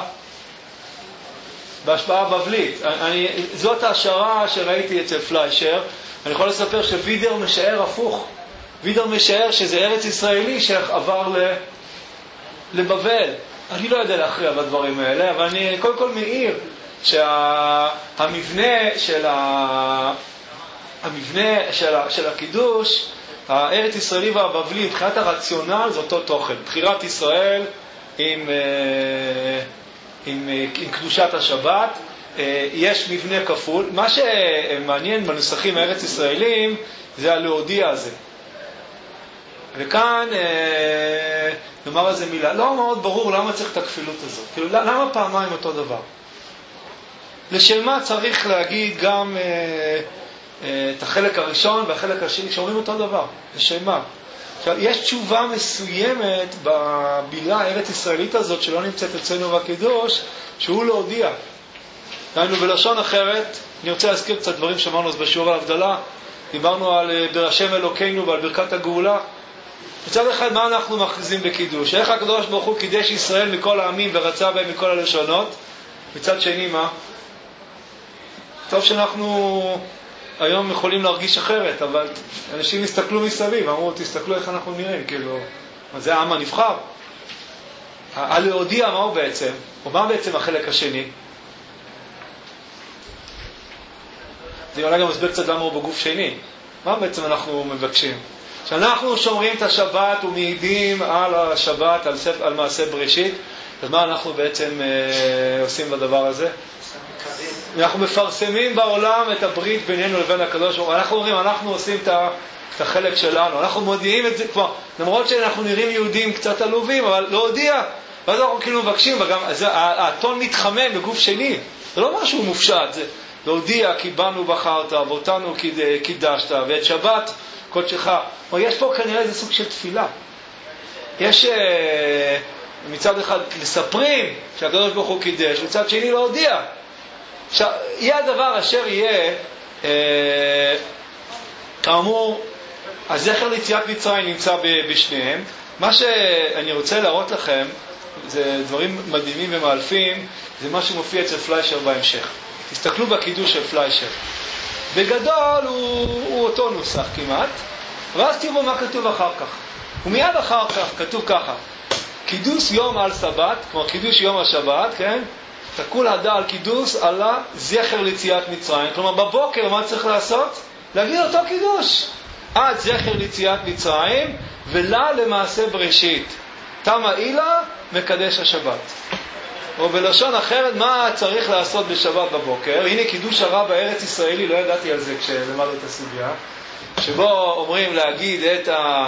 Speaker 1: בהשפעה בבלית. אני, זאת ההשערה שראיתי אצל פליישר. אני יכול לספר שווידר משער הפוך. וידר משער שזה ארץ ישראלי שעבר לבבל. אני לא יודע להכריע בדברים האלה, אבל אני קודם כל מעיר שהמבנה של ה... המבנה של, ה... של הקידוש, הארץ ישראלי והבבלי, מבחינת הרציונל זה אותו תוכן. בחירת ישראל עם, עם, עם קדושת השבת, יש מבנה כפול. מה שמעניין בנוסחים הארץ ישראלים זה הלהודיע הזה. וכאן נאמר איזה מילה, לא מאוד ברור למה צריך את הכפילות הזאת. כאילו, למה פעמיים אותו דבר? לשם מה צריך להגיד גם את החלק הראשון והחלק השני שאומרים אותו דבר? לשם מה? עכשיו, יש תשובה מסוימת בבילה הארץ ישראלית הזאת שלא נמצאת אצלנו בקידוש, שהוא להודיע. דהיינו, בלשון אחרת, אני רוצה להזכיר קצת דברים שאמרנו אז בשיעור על הבדלה. דיברנו על ברשם אלוקינו ועל ברכת הגאולה. מצד אחד, מה אנחנו מכריזים בקידוש? איך הקדוש ברוך הוא קידש ישראל מכל העמים ורצה בהם מכל הלשונות? מצד שני, מה? טוב שאנחנו היום יכולים להרגיש אחרת, אבל אנשים הסתכלו מסביב, אמרו, תסתכלו איך אנחנו נראים, כאילו, זה העם הנבחר. הלהודיע, מה הוא בעצם? או מה בעצם החלק השני? זה אולי גם מסביר קצת למה הוא בגוף שני. מה בעצם אנחנו מבקשים? שאנחנו שומרים את השבת ומעידים על השבת, על, ספ... על מעשה בראשית, אז מה אנחנו בעצם אה, עושים בדבר הזה? אנחנו מפרסמים בעולם את הברית בינינו לבין הקדוש ברוך הוא. אנחנו אומרים, אנחנו עושים את, ה... את החלק שלנו. אנחנו מודיעים את זה כבר, למרות שאנחנו נראים יהודים קצת עלובים, אבל לא הודיע. ואז אנחנו כאילו מבקשים, וגם זה, הטון מתחמם בגוף שני. זה לא משהו מופשט, זה להודיע כי בנו בחרת, ואותנו קידשת, ואת שבת קודשך. או יש פה כנראה איזה סוג של תפילה. יש מצד אחד מספרים שהקדוש ברוך הוא קידש, מצד שני לא הודיע. עכשיו, יהיה הדבר אשר יהיה, אה, כאמור, הזכר ליציאת מצרים נמצא בשניהם. מה שאני רוצה להראות לכם, זה דברים מדהימים ומאלפים, זה מה שמופיע אצל פליישר בהמשך. תסתכלו בקידוש של פליישר. בגדול הוא, הוא אותו נוסח כמעט, ואז תראו מה כתוב אחר כך. ומיד אחר כך כתוב ככה, קידוש יום על סבת, כמו קידוש יום השבת, כן? תקול הדע על קידוש עלה זכר ליציאת מצרים. כלומר בבוקר מה צריך לעשות? להגיד אותו קידוש עד זכר ליציאת מצרים ולה למעשה בראשית תמה אילה מקדש השבת. או בלשון אחרת, מה צריך לעשות בשבת בבוקר? הנה קידוש הרע בארץ ישראלי, לא ידעתי על זה כשלמד את הסוגיה, שבו אומרים להגיד את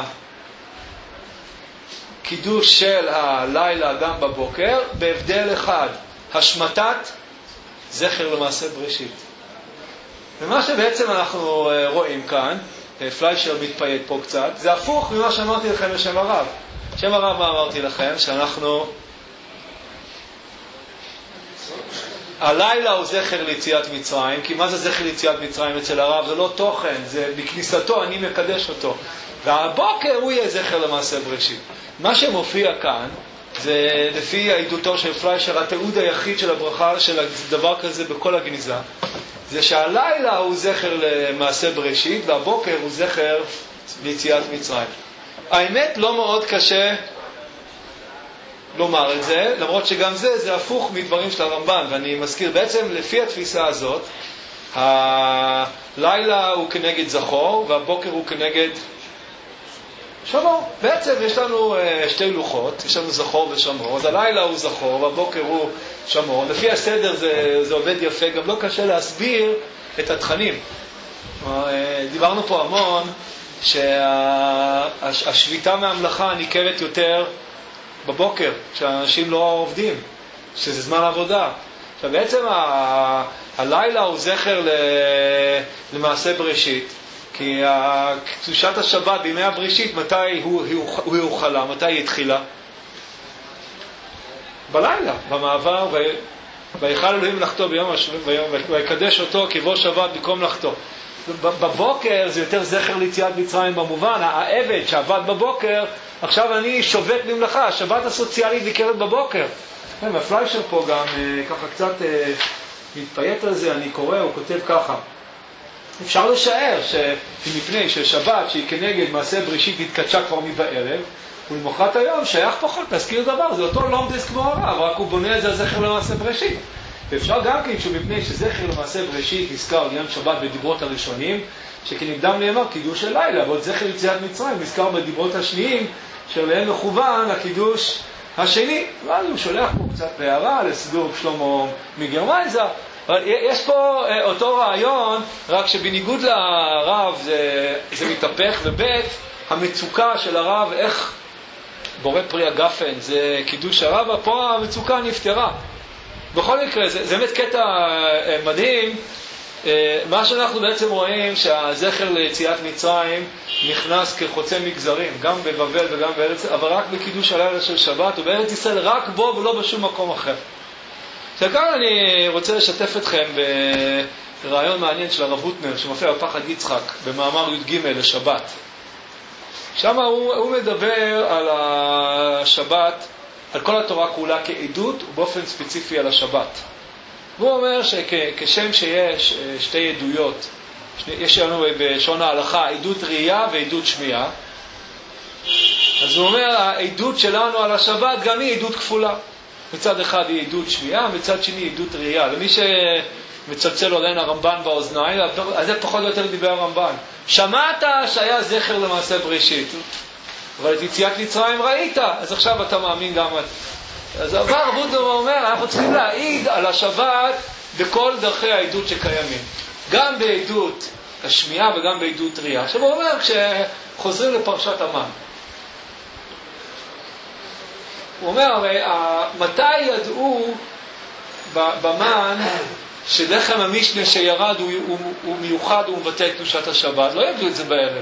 Speaker 1: הקידוש של הלילה גם בבוקר, בהבדל אחד, השמטת זכר למעשה בראשית. ומה שבעצם אנחנו רואים כאן, פליישר מתפייד פה קצת, זה הפוך ממה שאמרתי לכם בשם הרב. בשם הרב מה אמרתי לכם? שאנחנו... הלילה הוא זכר ליציאת מצרים, כי מה זה זכר ליציאת מצרים אצל הרב? זה לא תוכן, זה בכניסתו אני מקדש אותו. והבוקר הוא יהיה זכר למעשה בראשית. מה שמופיע כאן, זה לפי העדותו של פליישר, התיעוד היחיד של הברכה של דבר כזה בכל הגניזה, זה שהלילה הוא זכר למעשה בראשית, והבוקר הוא זכר ליציאת מצרים. האמת לא מאוד קשה
Speaker 4: לומר את זה, למרות שגם זה, זה הפוך מדברים של הרמב"ן, ואני מזכיר, בעצם לפי התפיסה הזאת, הלילה הוא כנגד זכור, והבוקר הוא כנגד שמור. בעצם יש לנו uh, שתי לוחות, יש לנו זכור ושמור, אז הלילה הוא זכור, והבוקר הוא שמור. לפי הסדר זה, זה עובד יפה, גם לא קשה להסביר את התכנים. Uh, דיברנו פה המון, שהשביתה מהמלאכה ניכרת יותר בבוקר, כשאנשים לא עובדים, שזה זמן עבודה. עכשיו בעצם ה... הלילה הוא זכר ל... למעשה בראשית, כי קדושת השבת בימי הבראשית, מתי הוא, הוא הוחלה, מתי היא התחילה? בלילה, במעבר, ויכל אלוהים מלאכתו ביום השביעי, ויקדש אותו כבוא שבת במקום מלאכתו. בבוקר זה יותר זכר ליציאת מצרים במובן, העבד שעבד בבוקר, עכשיו אני שובת במלאכה, השבת הסוציאלית ניכרת בבוקר. הפליישר פה גם ככה קצת מתפייט על זה, אני קורא, הוא כותב ככה. אפשר לשער שמפני ששבת שהיא כנגד מעשה בראשית התקדשה כבר מבערב, ולמחרת היום שייך פחות, נזכיר דבר, זה אותו לומדס כמו הרב, רק הוא בונה את זה זכר למעשה בראשית. ואפשר גם כן שמפני שזכר למעשה בראשית נזכר עניין שבת בדיברות הראשונים, שכנגדם נאמר קידוש של לילה, ועוד זכר יציאת מצרים נזכר בדיברות השניים, שלהם מכוון הקידוש השני. ואני הוא שולח פה קצת בהערה לסידור שלמה מגרמייזה. יש פה אותו רעיון, רק שבניגוד לרב זה, זה מתהפך, ובית המצוקה של הרב, איך בורא פרי הגפן, זה קידוש הרב, פה המצוקה נפתרה. בכל מקרה, זה, זה באמת קטע מדהים. מה שאנחנו בעצם רואים שהזכר ליציאת מצרים נכנס כחוצה מגזרים, גם בבבל וגם בארץ, אבל רק בקידוש הלילה של שבת, ובארץ ישראל רק בו ולא בשום מקום אחר. שכאן אני רוצה לשתף אתכם ברעיון מעניין של הרב הוטנר, שמופיע בפחד יצחק, במאמר י"ג לשבת. שם הוא, הוא מדבר על השבת, על כל התורה כולה כעדות, ובאופן ספציפי על השבת. והוא אומר שכשם שיש שתי עדויות, יש לנו בשעון ההלכה עדות ראייה ועדות שמיעה, אז הוא אומר, העדות שלנו על השבת גם היא עדות כפולה. מצד אחד היא עדות שמיעה, מצד שני היא עדות ראייה. למי שמצלצל עליין הרמב"ן באוזניים, אז זה פחות או יותר דיבר הרמב"ן. שמעת שהיה זכר למעשה בראשית, אבל את יציאת מצרים ראית, אז עכשיו אתה מאמין גם את. אז הרב הוטנר אומר, אנחנו צריכים להעיד על השבת בכל דרכי העדות שקיימים. גם בעדות השמיעה וגם בעדות ראייה. עכשיו הוא אומר, כשחוזרים לפרשת המן, הוא אומר, הרי מתי ידעו במן שלחם המשנה שירד הוא, הוא, הוא מיוחד, הוא מבטא את קדושת השבת? לא ידעו את זה בערב.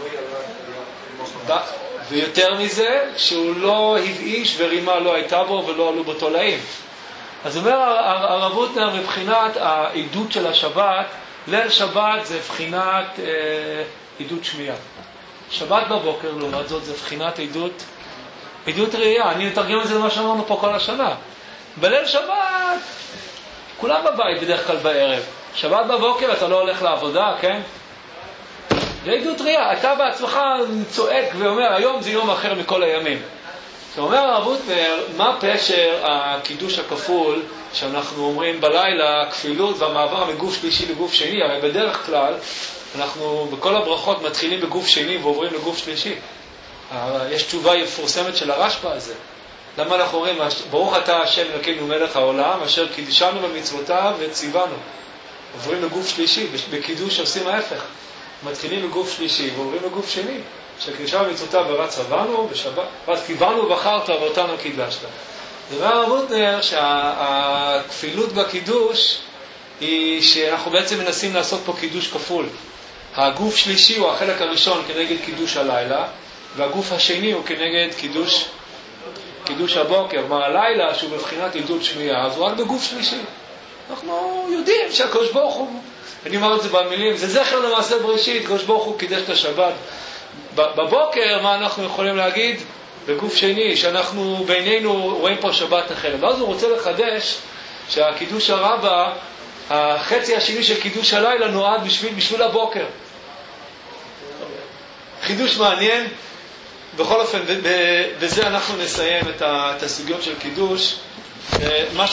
Speaker 4: ויותר מזה, שהוא לא הבאיש ורימה לא הייתה בו ולא עלו בו תולעים. אז אומר הרב הוטנר, מבחינת העדות של השבת, ליל שבת זה בחינת אה, עדות שמיעה. שבת בבוקר, לעומת זאת, זה בחינת עדות עדות ראייה. אני אתרגם את זה למה שאמרנו פה כל השנה. בליל שבת, כולם בבית בדרך כלל בערב. שבת בבוקר אתה לא הולך לעבודה, כן? זה עדות ראייה. אתה בעצמך צועק ואומר, היום זה יום אחר מכל הימים. שאומר הרב הוטנר, מה פשר הקידוש הכפול שאנחנו אומרים בלילה, כפילות והמעבר מגוף שלישי לגוף שני? הרי בדרך כלל אנחנו בכל הברכות מתחילים בגוף שני ועוברים לגוף שלישי. יש תשובה מפורסמת של הרשב"א הזה. למה אנחנו אומרים, ברוך אתה השם אלוקינו מלך העולם, אשר קידשנו במצוותיו וציוונו. עוברים לגוף שלישי, בקידוש עושים ההפך. מתחילים בגוף שלישי ועוברים לגוף שני. שקידשנו במצוותיו ורץ צוונו, בשבת, רץ קיבלנו ובחרת ואותנו קידשת. דבר הרב הוטנר שהכפילות בקידוש היא שאנחנו בעצם מנסים לעשות פה קידוש כפול. הגוף שלישי הוא החלק הראשון כנגד קידוש הלילה, והגוף השני הוא כנגד קידוש, קידוש הבוקר. מה הלילה שהוא בבחינת עדות שמיעה, אז הוא רק בגוף שלישי. אנחנו יודעים שהקדוש ברוך הוא, אני אומר את זה במילים, זה זכר למעשה בראשית, הקדוש ברוך הוא קידש את השבת. בבוקר מה אנחנו יכולים להגיד? בגוף שני, שאנחנו בינינו רואים פה שבת אחרת. ואז הוא רוצה לחדש שהקידוש הרבה, החצי השני של קידוש הלילה נועד בשביל, בשביל הבוקר. חידוש מעניין. בכל אופן, בזה אנחנו נסיים את הסוגיות של קידוש. מה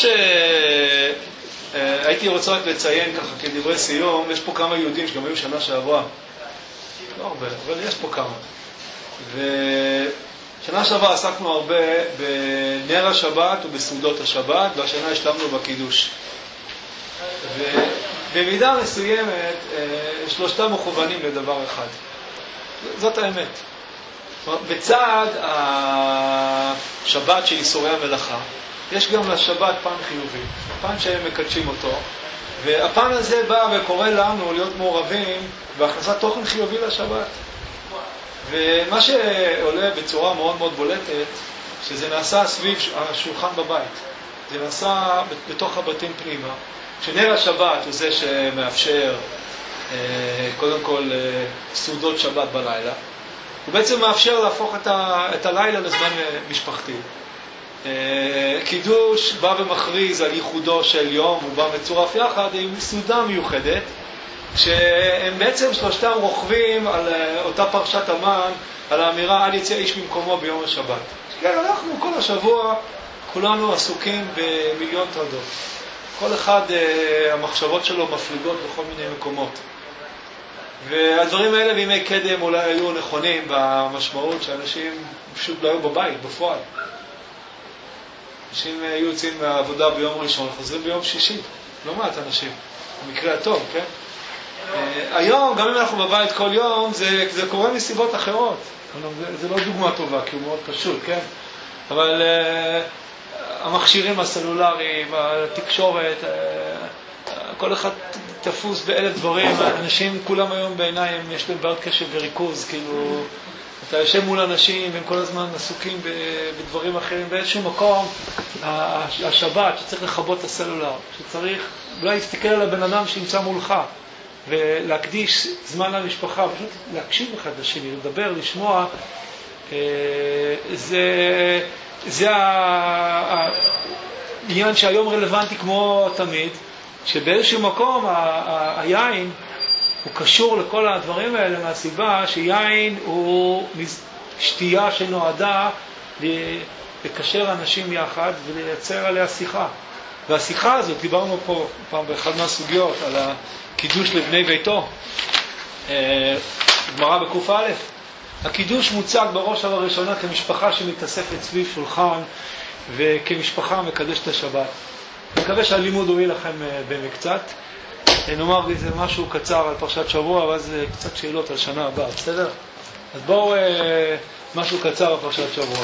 Speaker 4: שהייתי רוצה רק לציין ככה כדברי סיום, יש פה כמה יהודים שגם היו שנה שעברה. לא הרבה, אבל יש פה כמה. ושנה שעברה עסקנו הרבה בנר השבת ובסעודות השבת, והשנה השלמנו בקידוש. ובמידה מסוימת, שלושתם מכוונים לדבר אחד. זאת האמת. בצד השבת של איסורי המלאכה, יש גם לשבת פן חיובי, פן שהם מקדשים אותו, והפן הזה בא וקורא לנו להיות מעורבים בהכנסת תוכן חיובי לשבת. ומה שעולה בצורה מאוד מאוד בולטת, שזה נעשה סביב השולחן בבית. זה נעשה בתוך הבתים פנימה. שנר השבת הוא זה שמאפשר קודם כל סעודות שבת בלילה. הוא בעצם מאפשר להפוך את, ה, את הלילה לזמן משפחתי. קידוש בא ומכריז על ייחודו של יום, הוא בא מצורף יחד עם סעודה מיוחדת, שהם בעצם שלושתם רוכבים על אותה פרשת המן, על האמירה אל יצא איש ממקומו ביום השבת. כן, אנחנו כל השבוע כולנו עסוקים במיליון טרדות. כל אחד המחשבות שלו מפליגות בכל מיני מקומות. והדברים האלה בימי קדם אולי היו נכונים במשמעות שאנשים פשוט לא היו בבית, בפועל. אנשים היו יוצאים מהעבודה ביום ראשון, חוזרים ביום שישי. לא מעט אנשים. במקרה הטוב, כן? היום, גם אם אנחנו בבית כל יום, זה, זה קורה מסיבות אחרות. זה, זה לא דוגמה טובה, כי הוא מאוד פשוט, כן? אבל uh, המכשירים הסלולריים, התקשורת, uh, כל אחד תפוס באלף דברים. אנשים, כולם היום בעיניים, יש להם בעיות קשב וריכוז, כאילו, אתה יושב מול אנשים, הם כל הזמן עסוקים בדברים אחרים. באיזשהו מקום, השבת, שצריך לחבות את הסלולר, שצריך, אולי להסתכל על הבן אדם שנמצא מולך, ולהקדיש זמן למשפחה, פשוט להקשיב אחד לשני, לדבר, לשמוע, זה, זה העניין שהיום רלוונטי כמו תמיד, שבאיזשהו מקום ה- ה- היין הוא קשור לכל הדברים האלה מהסיבה שיין הוא שתייה שנועדה לקשר אנשים יחד ולייצר עליה שיחה. והשיחה הזאת, דיברנו פה פעם באחד מהסוגיות על הקידוש לבני ביתו, גמרא בקוף א', הקידוש מוצג בראש ובראשונה כמשפחה שמתאספת סביב שולחן וכמשפחה מקדשת השבת. אני מקווה שהלימוד הועיל לכם במקצת. נאמר איזה משהו קצר על פרשת שבוע, ואז קצת שאלות על שנה הבאה, בסדר? אז בואו משהו קצר על פרשת שבוע.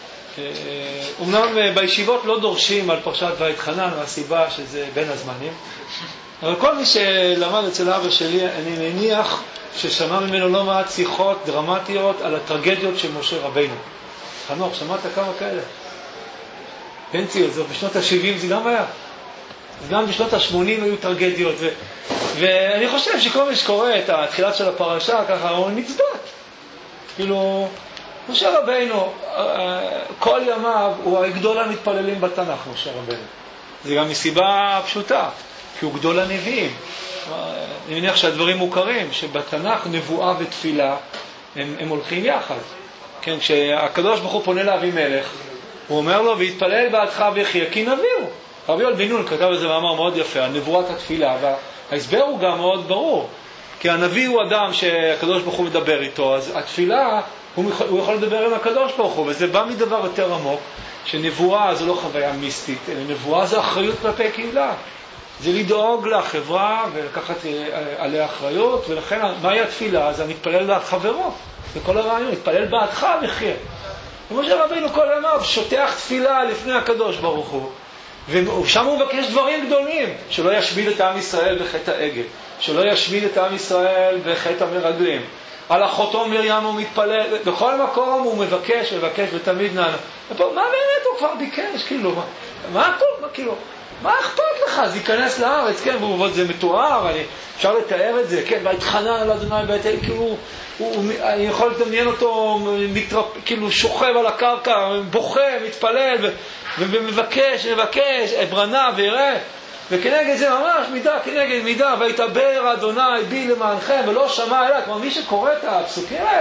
Speaker 4: אמנם בישיבות לא דורשים על פרשת ואתחנן, מהסיבה שזה בין הזמנים, אבל כל מי שלמד אצל אבא שלי, אני מניח ששמע ממנו לא מעט שיחות דרמטיות על הטרגדיות של משה רבינו. חנוך, שמעת כמה כאלה? בן ציון, זה בשנות ה-שבעים זה גם היה. גם בשנות ה-שמונים היו טרגדיות, ו- ואני חושב שכל מי שקורא את התחילת של הפרשה, ככה הוא נצבט. כאילו, משה רבינו, כל ימיו הוא הגדול המתפללים בתנ"ך, משה רבינו. זה גם מסיבה פשוטה, כי הוא גדול הנביאים. אני מניח שהדברים מוכרים, שבתנ"ך נבואה ותפילה הם, הם הולכים יחד. כן, כשהקדוש ברוך הוא פונה לאבימלך, הוא אומר לו, והתפלל בעדך ויחיה, כי נביאו. רבי יואל בן נון כתב איזה מאמר מאוד יפה, על נבואת התפילה, וההסבר הוא גם מאוד ברור. כי הנביא הוא אדם שהקדוש ברוך הוא מדבר איתו, אז התפילה, הוא יכול, הוא יכול לדבר עם הקדוש ברוך הוא, וזה בא מדבר יותר עמוק, שנבואה זה לא חוויה מיסטית, אלא נבואה זה אחריות כלפי קהילה. זה לדאוג לחברה ולקחת עליה אחריות, ולכן מהי התפילה? זה מתפלל בעד חברו, וכל הרעיון, מתפלל בעדך וחיה. ומשה רבינו כל ימיו שוטח תפילה לפני הקדוש ברוך הוא, ושם הוא מבקש דברים גדולים, שלא ישמיד את עם ישראל בחטא העגל, שלא ישמיד את עם ישראל בחטא המרגלים. על אחותו מרים הוא מתפלל, בכל מקום הוא מבקש, מבקש ותמיד נענה. ופה, מה באמת הוא כבר ביקש? כאילו, מה, מה הכל? מה, כאילו, מה אכפת לך? זה ייכנס לארץ, כן, ובעוד זה מתואר, אני, אפשר לתאר את זה, כן, והתחנן על אדוני בית אל, כאילו, הוא, הוא, אני יכול לדמיין אותו, מתרפ, כאילו, שוכב על הקרקע, בוכה, מתפלל, ו, ומבקש, מבקש, ברנה ויראה, וכנגד זה ממש מידה, כנגד מידה, ויתבר אדוני בי למענכם, ולא שמע אליה. כלומר, מי שקורא את הפסוקים האלה,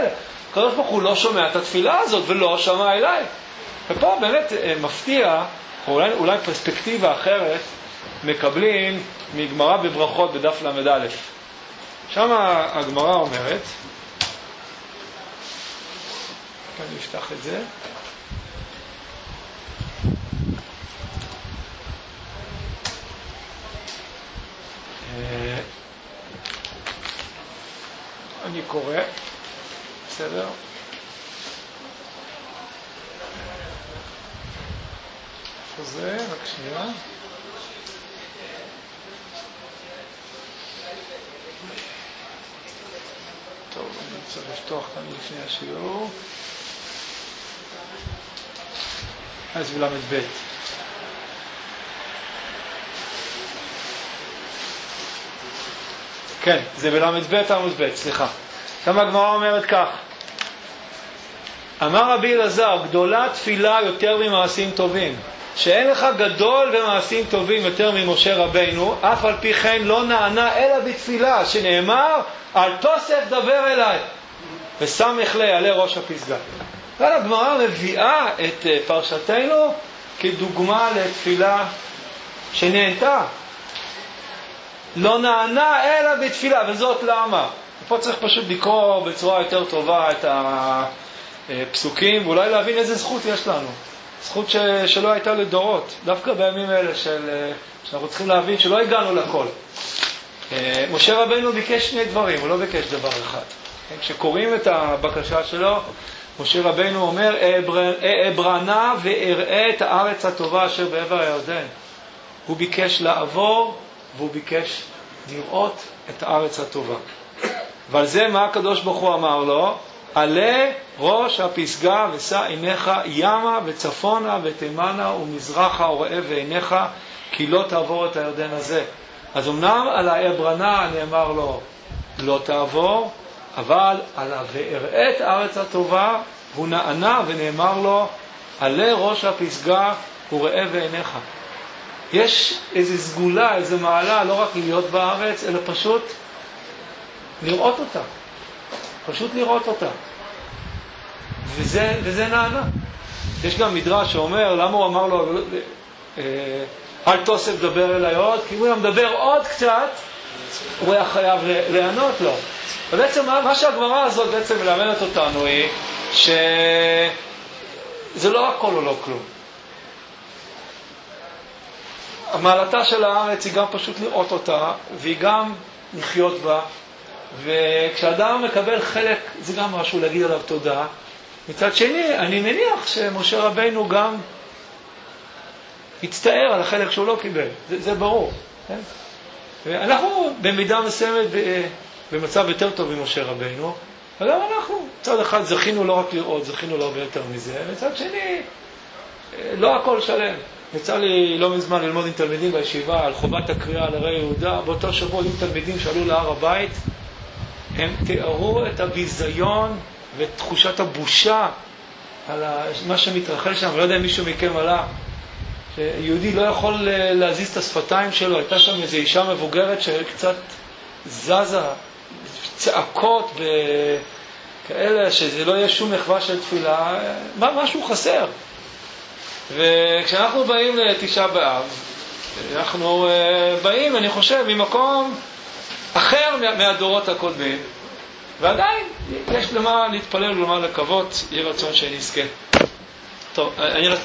Speaker 4: הקדוש ברוך הוא לא שומע את התפילה הזאת ולא שמע אליי. ופה באמת מפתיע, או אולי, אולי פרספקטיבה אחרת, מקבלים מגמרא בברכות בדף למד א'. שם הגמרא אומרת, כאן נפתח את זה, אני קורא, בסדר? איפה זה? רק שנייה. טוב, אני צריך לפתוח כאן לפני השיעור. אז בלמד ב'. כן, זה בלמד ב' עמוד ב', סליחה. שם הגמרא אומרת כך, אמר רבי אלעזר, גדולה תפילה יותר ממעשים טובים, שאין לך גדול ומעשים טובים יותר ממשה רבינו, אף על פי כן לא נענה אלא בתפילה, שנאמר, אל תוסף דבר אליי, וסמך לי עלי ראש הפסגה. כאן הגמרא מביאה את פרשתנו כדוגמה לתפילה שנענתה. לא נענה אלא בתפילה, וזאת למה? פה צריך פשוט לקרוא בצורה יותר טובה את הפסוקים, ואולי להבין איזה זכות יש לנו. זכות ש... שלא הייתה לדורות, דווקא בימים האלה של... שאנחנו צריכים להבין שלא הגענו לכל. משה רבינו ביקש שני דברים, הוא לא ביקש דבר אחד. כשקוראים את הבקשה שלו, משה רבינו אומר, אברנה ואראה את הארץ הטובה אשר בעבר הירדן. הוא ביקש לעבור, והוא ביקש לראות את הארץ הטובה. ועל זה מה הקדוש ברוך הוא אמר לו? עלה ראש הפסגה ושא עיניך ימה וצפונה ותימנה ומזרחה וראה ועיניך, כי לא תעבור את הירדן הזה. אז אמנם על האברנה נאמר לו לא תעבור, אבל על ואראה את הארץ הטובה הוא נענה ונאמר לו עלה ראש הפסגה וראה ועיניך. יש איזו סגולה, איזו מעלה, לא רק להיות בארץ, אלא פשוט לראות אותה. פשוט לראות אותה. וזה, וזה נענה. יש גם מדרש שאומר, למה הוא אמר לו, אל תוסף דבר אליי עוד, כי הוא היה מדבר עוד קצת, הוא היה חייב לענות לו. ובעצם מה שהגמרא הזאת בעצם מלמדת אותנו היא, שזה לא הכל או לא כלום. המעלתה של הארץ היא גם פשוט לראות אותה, והיא גם לחיות בה, וכשאדם מקבל חלק, זה גם משהו להגיד עליו תודה. מצד שני, אני מניח שמשה רבינו גם יצטער על החלק שהוא לא קיבל, זה, זה ברור. כן? ואנחנו במידה מסוימת במצב יותר טוב ממשה רבינו, וגם אנחנו, מצד אחד זכינו לא רק לראות, זכינו לא הרבה יותר מזה, מצד שני, לא הכל שלם. יצא לי לא מזמן ללמוד עם תלמידים בישיבה על חובת הקריאה לרי יהודה. באותו שבוע היו תלמידים שעלו להר הבית, הם תיארו את הביזיון ואת תחושת הבושה על מה שמתרחש שם. לא יודע אם מישהו מכם עלה, שיהודי לא יכול להזיז את השפתיים שלו. הייתה שם איזו אישה מבוגרת שקצת זזה, צעקות וכאלה, שזה לא יהיה שום מחווה של תפילה, משהו חסר. וכשאנחנו באים לתשעה באב, אנחנו באים, אני חושב, ממקום אחר מהדורות הקודמים, ועדיין יש למה להתפלל ולמה לקוות, יהיה רצון שנזכה. טוב, אני